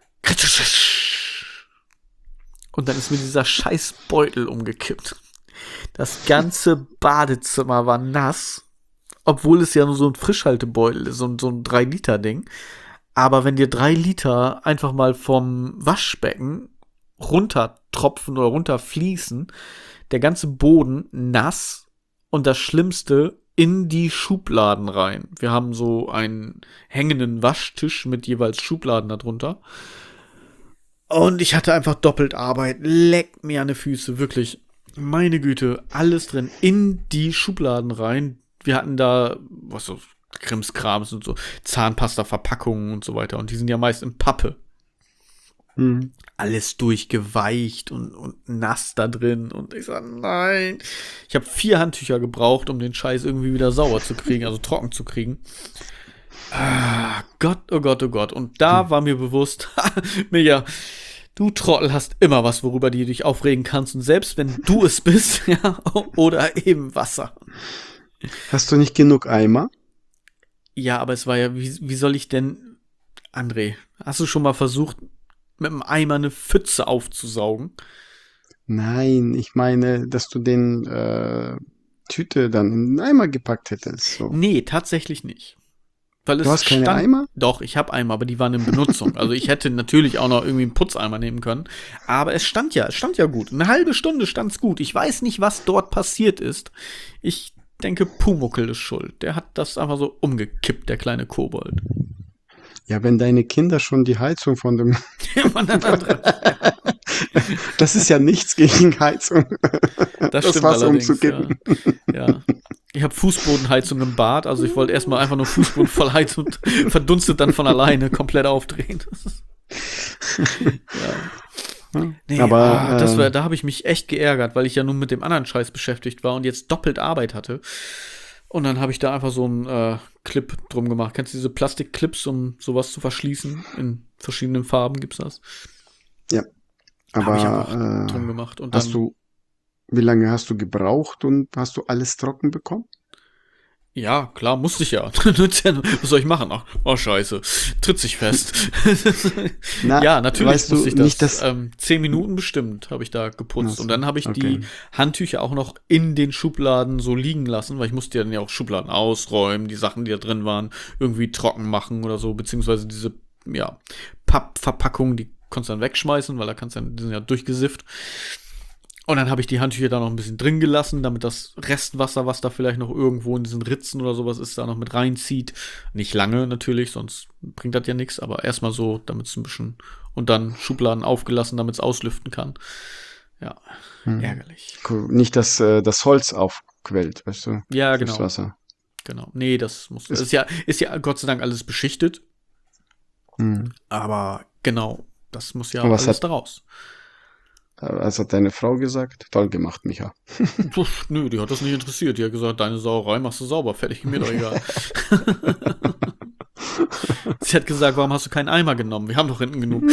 und dann ist mir dieser scheiß Beutel umgekippt. Das ganze Badezimmer war nass, obwohl es ja nur so ein Frischhaltebeutel ist, so ein 3-Liter-Ding. Aber wenn dir 3 Liter einfach mal vom Waschbecken runtertropfen oder runterfließen, der ganze Boden nass und das Schlimmste in die Schubladen rein. Wir haben so einen hängenden Waschtisch mit jeweils Schubladen darunter. Und ich hatte einfach doppelt Arbeit. Leck mir an die Füße, wirklich. Meine Güte, alles drin in die Schubladen rein. Wir hatten da, was so, Krimskrams und so, Zahnpasta-Verpackungen und so weiter. Und die sind ja meist in Pappe. Mhm. Alles durchgeweicht und nass da drin. Und ich sag, nein. Ich habe 4 Handtücher gebraucht, um den Scheiß irgendwie wieder sauber zu kriegen, also trocken zu kriegen. Gott, oh Gott, oh Gott. Und da war mir bewusst, Mirja, du Trottel hast immer was, worüber du dich aufregen kannst. Und selbst wenn du es bist, ja, oder eben Wasser. Hast du nicht genug Eimer? Ja, aber es war ja, wie soll ich denn, André, hast du schon mal versucht, mit einem Eimer eine Pfütze aufzusaugen? Nein, ich meine, dass du den Tüte dann in den Eimer gepackt hättest. So. Nee, tatsächlich nicht. Weil du hast keine Eimer? Doch, ich habe Eimer, aber die waren in Benutzung. Also ich hätte natürlich auch noch irgendwie einen Putzeimer nehmen können. Aber es stand ja gut. Eine halbe Stunde stand's gut. Ich weiß nicht, was dort passiert ist. Ich denke, Pumuckl ist schuld. Der hat das einfach so umgekippt, der kleine Kobold. Ja, wenn deine Kinder schon die Heizung von dem... Das ist ja nichts gegen Heizung. Das stimmt Wasser umzukippen. Ja. Ich habe Fußbodenheizung im Bad, also ich wollte erstmal einfach nur Fußboden voll heizen und verdunstet dann von alleine komplett aufdrehen. Ja. Nee, aber da habe ich mich echt geärgert, weil ich ja nun mit dem anderen Scheiß beschäftigt war und jetzt doppelt Arbeit hatte. Und dann habe ich da einfach so einen Clip drum gemacht. Kennst du diese Plastikclips, um sowas zu verschließen? In verschiedenen Farben gibt's das. Ja. Aber habe ich einfach drum gemacht. Und wie lange hast du gebraucht und hast du alles trocken bekommen? Ja, klar, musste ich ja. Was soll ich machen? Ach, oh scheiße, tritt sich fest. Ja, natürlich musste ich das. Nicht, dass 10 Minuten bestimmt habe ich da geputzt. Und dann habe ich die Handtücher auch noch in den Schubladen so liegen lassen, weil ich musste ja dann ja auch Schubladen ausräumen, die Sachen, die da drin waren, irgendwie trocken machen oder so, beziehungsweise diese, ja, Pappverpackungen, die konntest du dann wegschmeißen, weil die sind ja durchgesifft. Und dann habe ich die Handtücher da noch ein bisschen drin gelassen, damit das Restwasser, was da vielleicht noch irgendwo in diesen Ritzen oder sowas ist, da noch mit reinzieht. Nicht lange natürlich, sonst bringt das ja nichts, aber erstmal so, damit es ein bisschen, und dann Schubladen aufgelassen, damit es auslüften kann. Ja, ärgerlich. Cool. Nicht, dass das Holz aufquellt, weißt du? Ja, genau. Wasser. Genau. Nee, das muss. Ist ja Gott sei Dank alles beschichtet. Aber genau, das muss ja alles da raus. Was hat deine Frau gesagt? Toll gemacht, Micha. Nö, die hat das nicht interessiert. Die hat gesagt, deine Sauerei machst du sauber, fertig, mir doch egal. Sie hat gesagt, warum hast du keinen Eimer genommen? Wir haben doch hinten genug.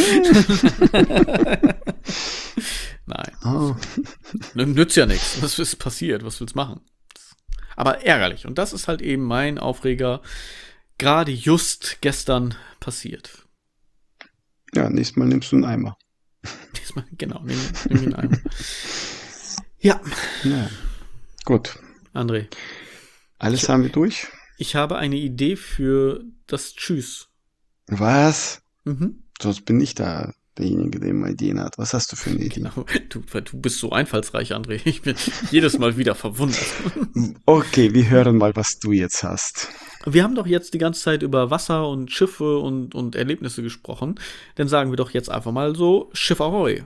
Nein. Oh. Nützt ja nichts. Was ist passiert? Was willst du machen? Aber ärgerlich. Und das ist halt eben mein Aufreger. Gerade just gestern passiert. Ja, nächstes Mal nimmst du einen Eimer. Diesmal, genau, nimm den Eimer. Ja. Gut. André. Alles haben wir durch? Ich habe eine Idee für das Tschüss. Was? Sonst bin ich da derjenige, der immer Ideen hat. Was hast du für eine Idee? Genau. Du bist so einfallsreich, André. Ich bin jedes Mal wieder verwundert. Okay, wir hören mal, was du jetzt hast. Wir haben doch jetzt die ganze Zeit über Wasser und Schiffe und Erlebnisse gesprochen. Dann sagen wir doch jetzt einfach mal so, Schiff Ahoi.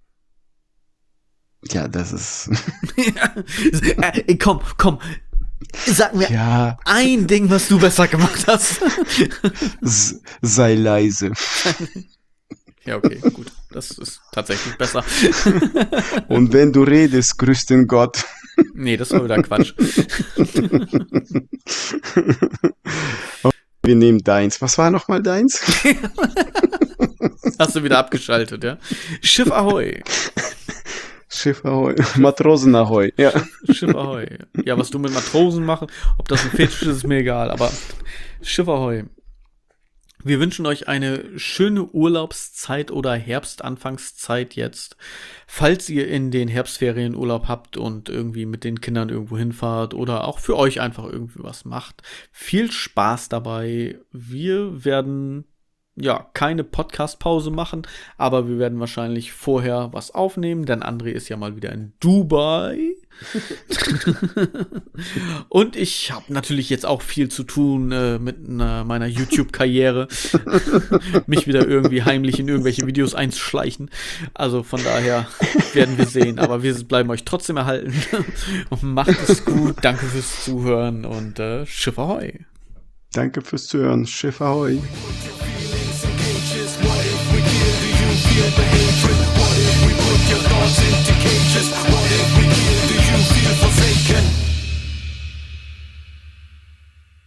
Ja, das ist... Komm. Sag mir ein Ding, was du besser gemacht hast. Sei leise. Ja, okay, gut. Das ist tatsächlich besser. Und wenn du redest, grüß den Gott. Nee, das war wieder Quatsch. Wir nehmen deins. Was war nochmal deins? Hast du wieder abgeschaltet, ja? Schiff Ahoi. Schiff Ahoi. Matrosen Ahoi. Ja. Schiff Ahoi. Ja, was du mit Matrosen machst, ob das ein Fetisch ist, ist mir egal, aber Schiff Ahoi. Wir wünschen euch eine schöne Urlaubszeit oder Herbstanfangszeit jetzt. Falls ihr in den Herbstferien Urlaub habt und irgendwie mit den Kindern irgendwo hinfahrt oder auch für euch einfach irgendwie was macht. Viel Spaß dabei. Wir werden ja keine Podcast-Pause machen, aber wir werden wahrscheinlich vorher was aufnehmen, denn André ist ja mal wieder in Dubai. Und ich habe natürlich jetzt auch viel zu tun mit meiner YouTube-Karriere. Mich wieder irgendwie heimlich in irgendwelche Videos einschleichen. Also von daher werden wir sehen. Aber wir bleiben euch trotzdem erhalten. Macht es gut. Danke fürs Zuhören und Schiff Ahoi. Danke fürs Zuhören. Schiff Ahoi. Feel the hatred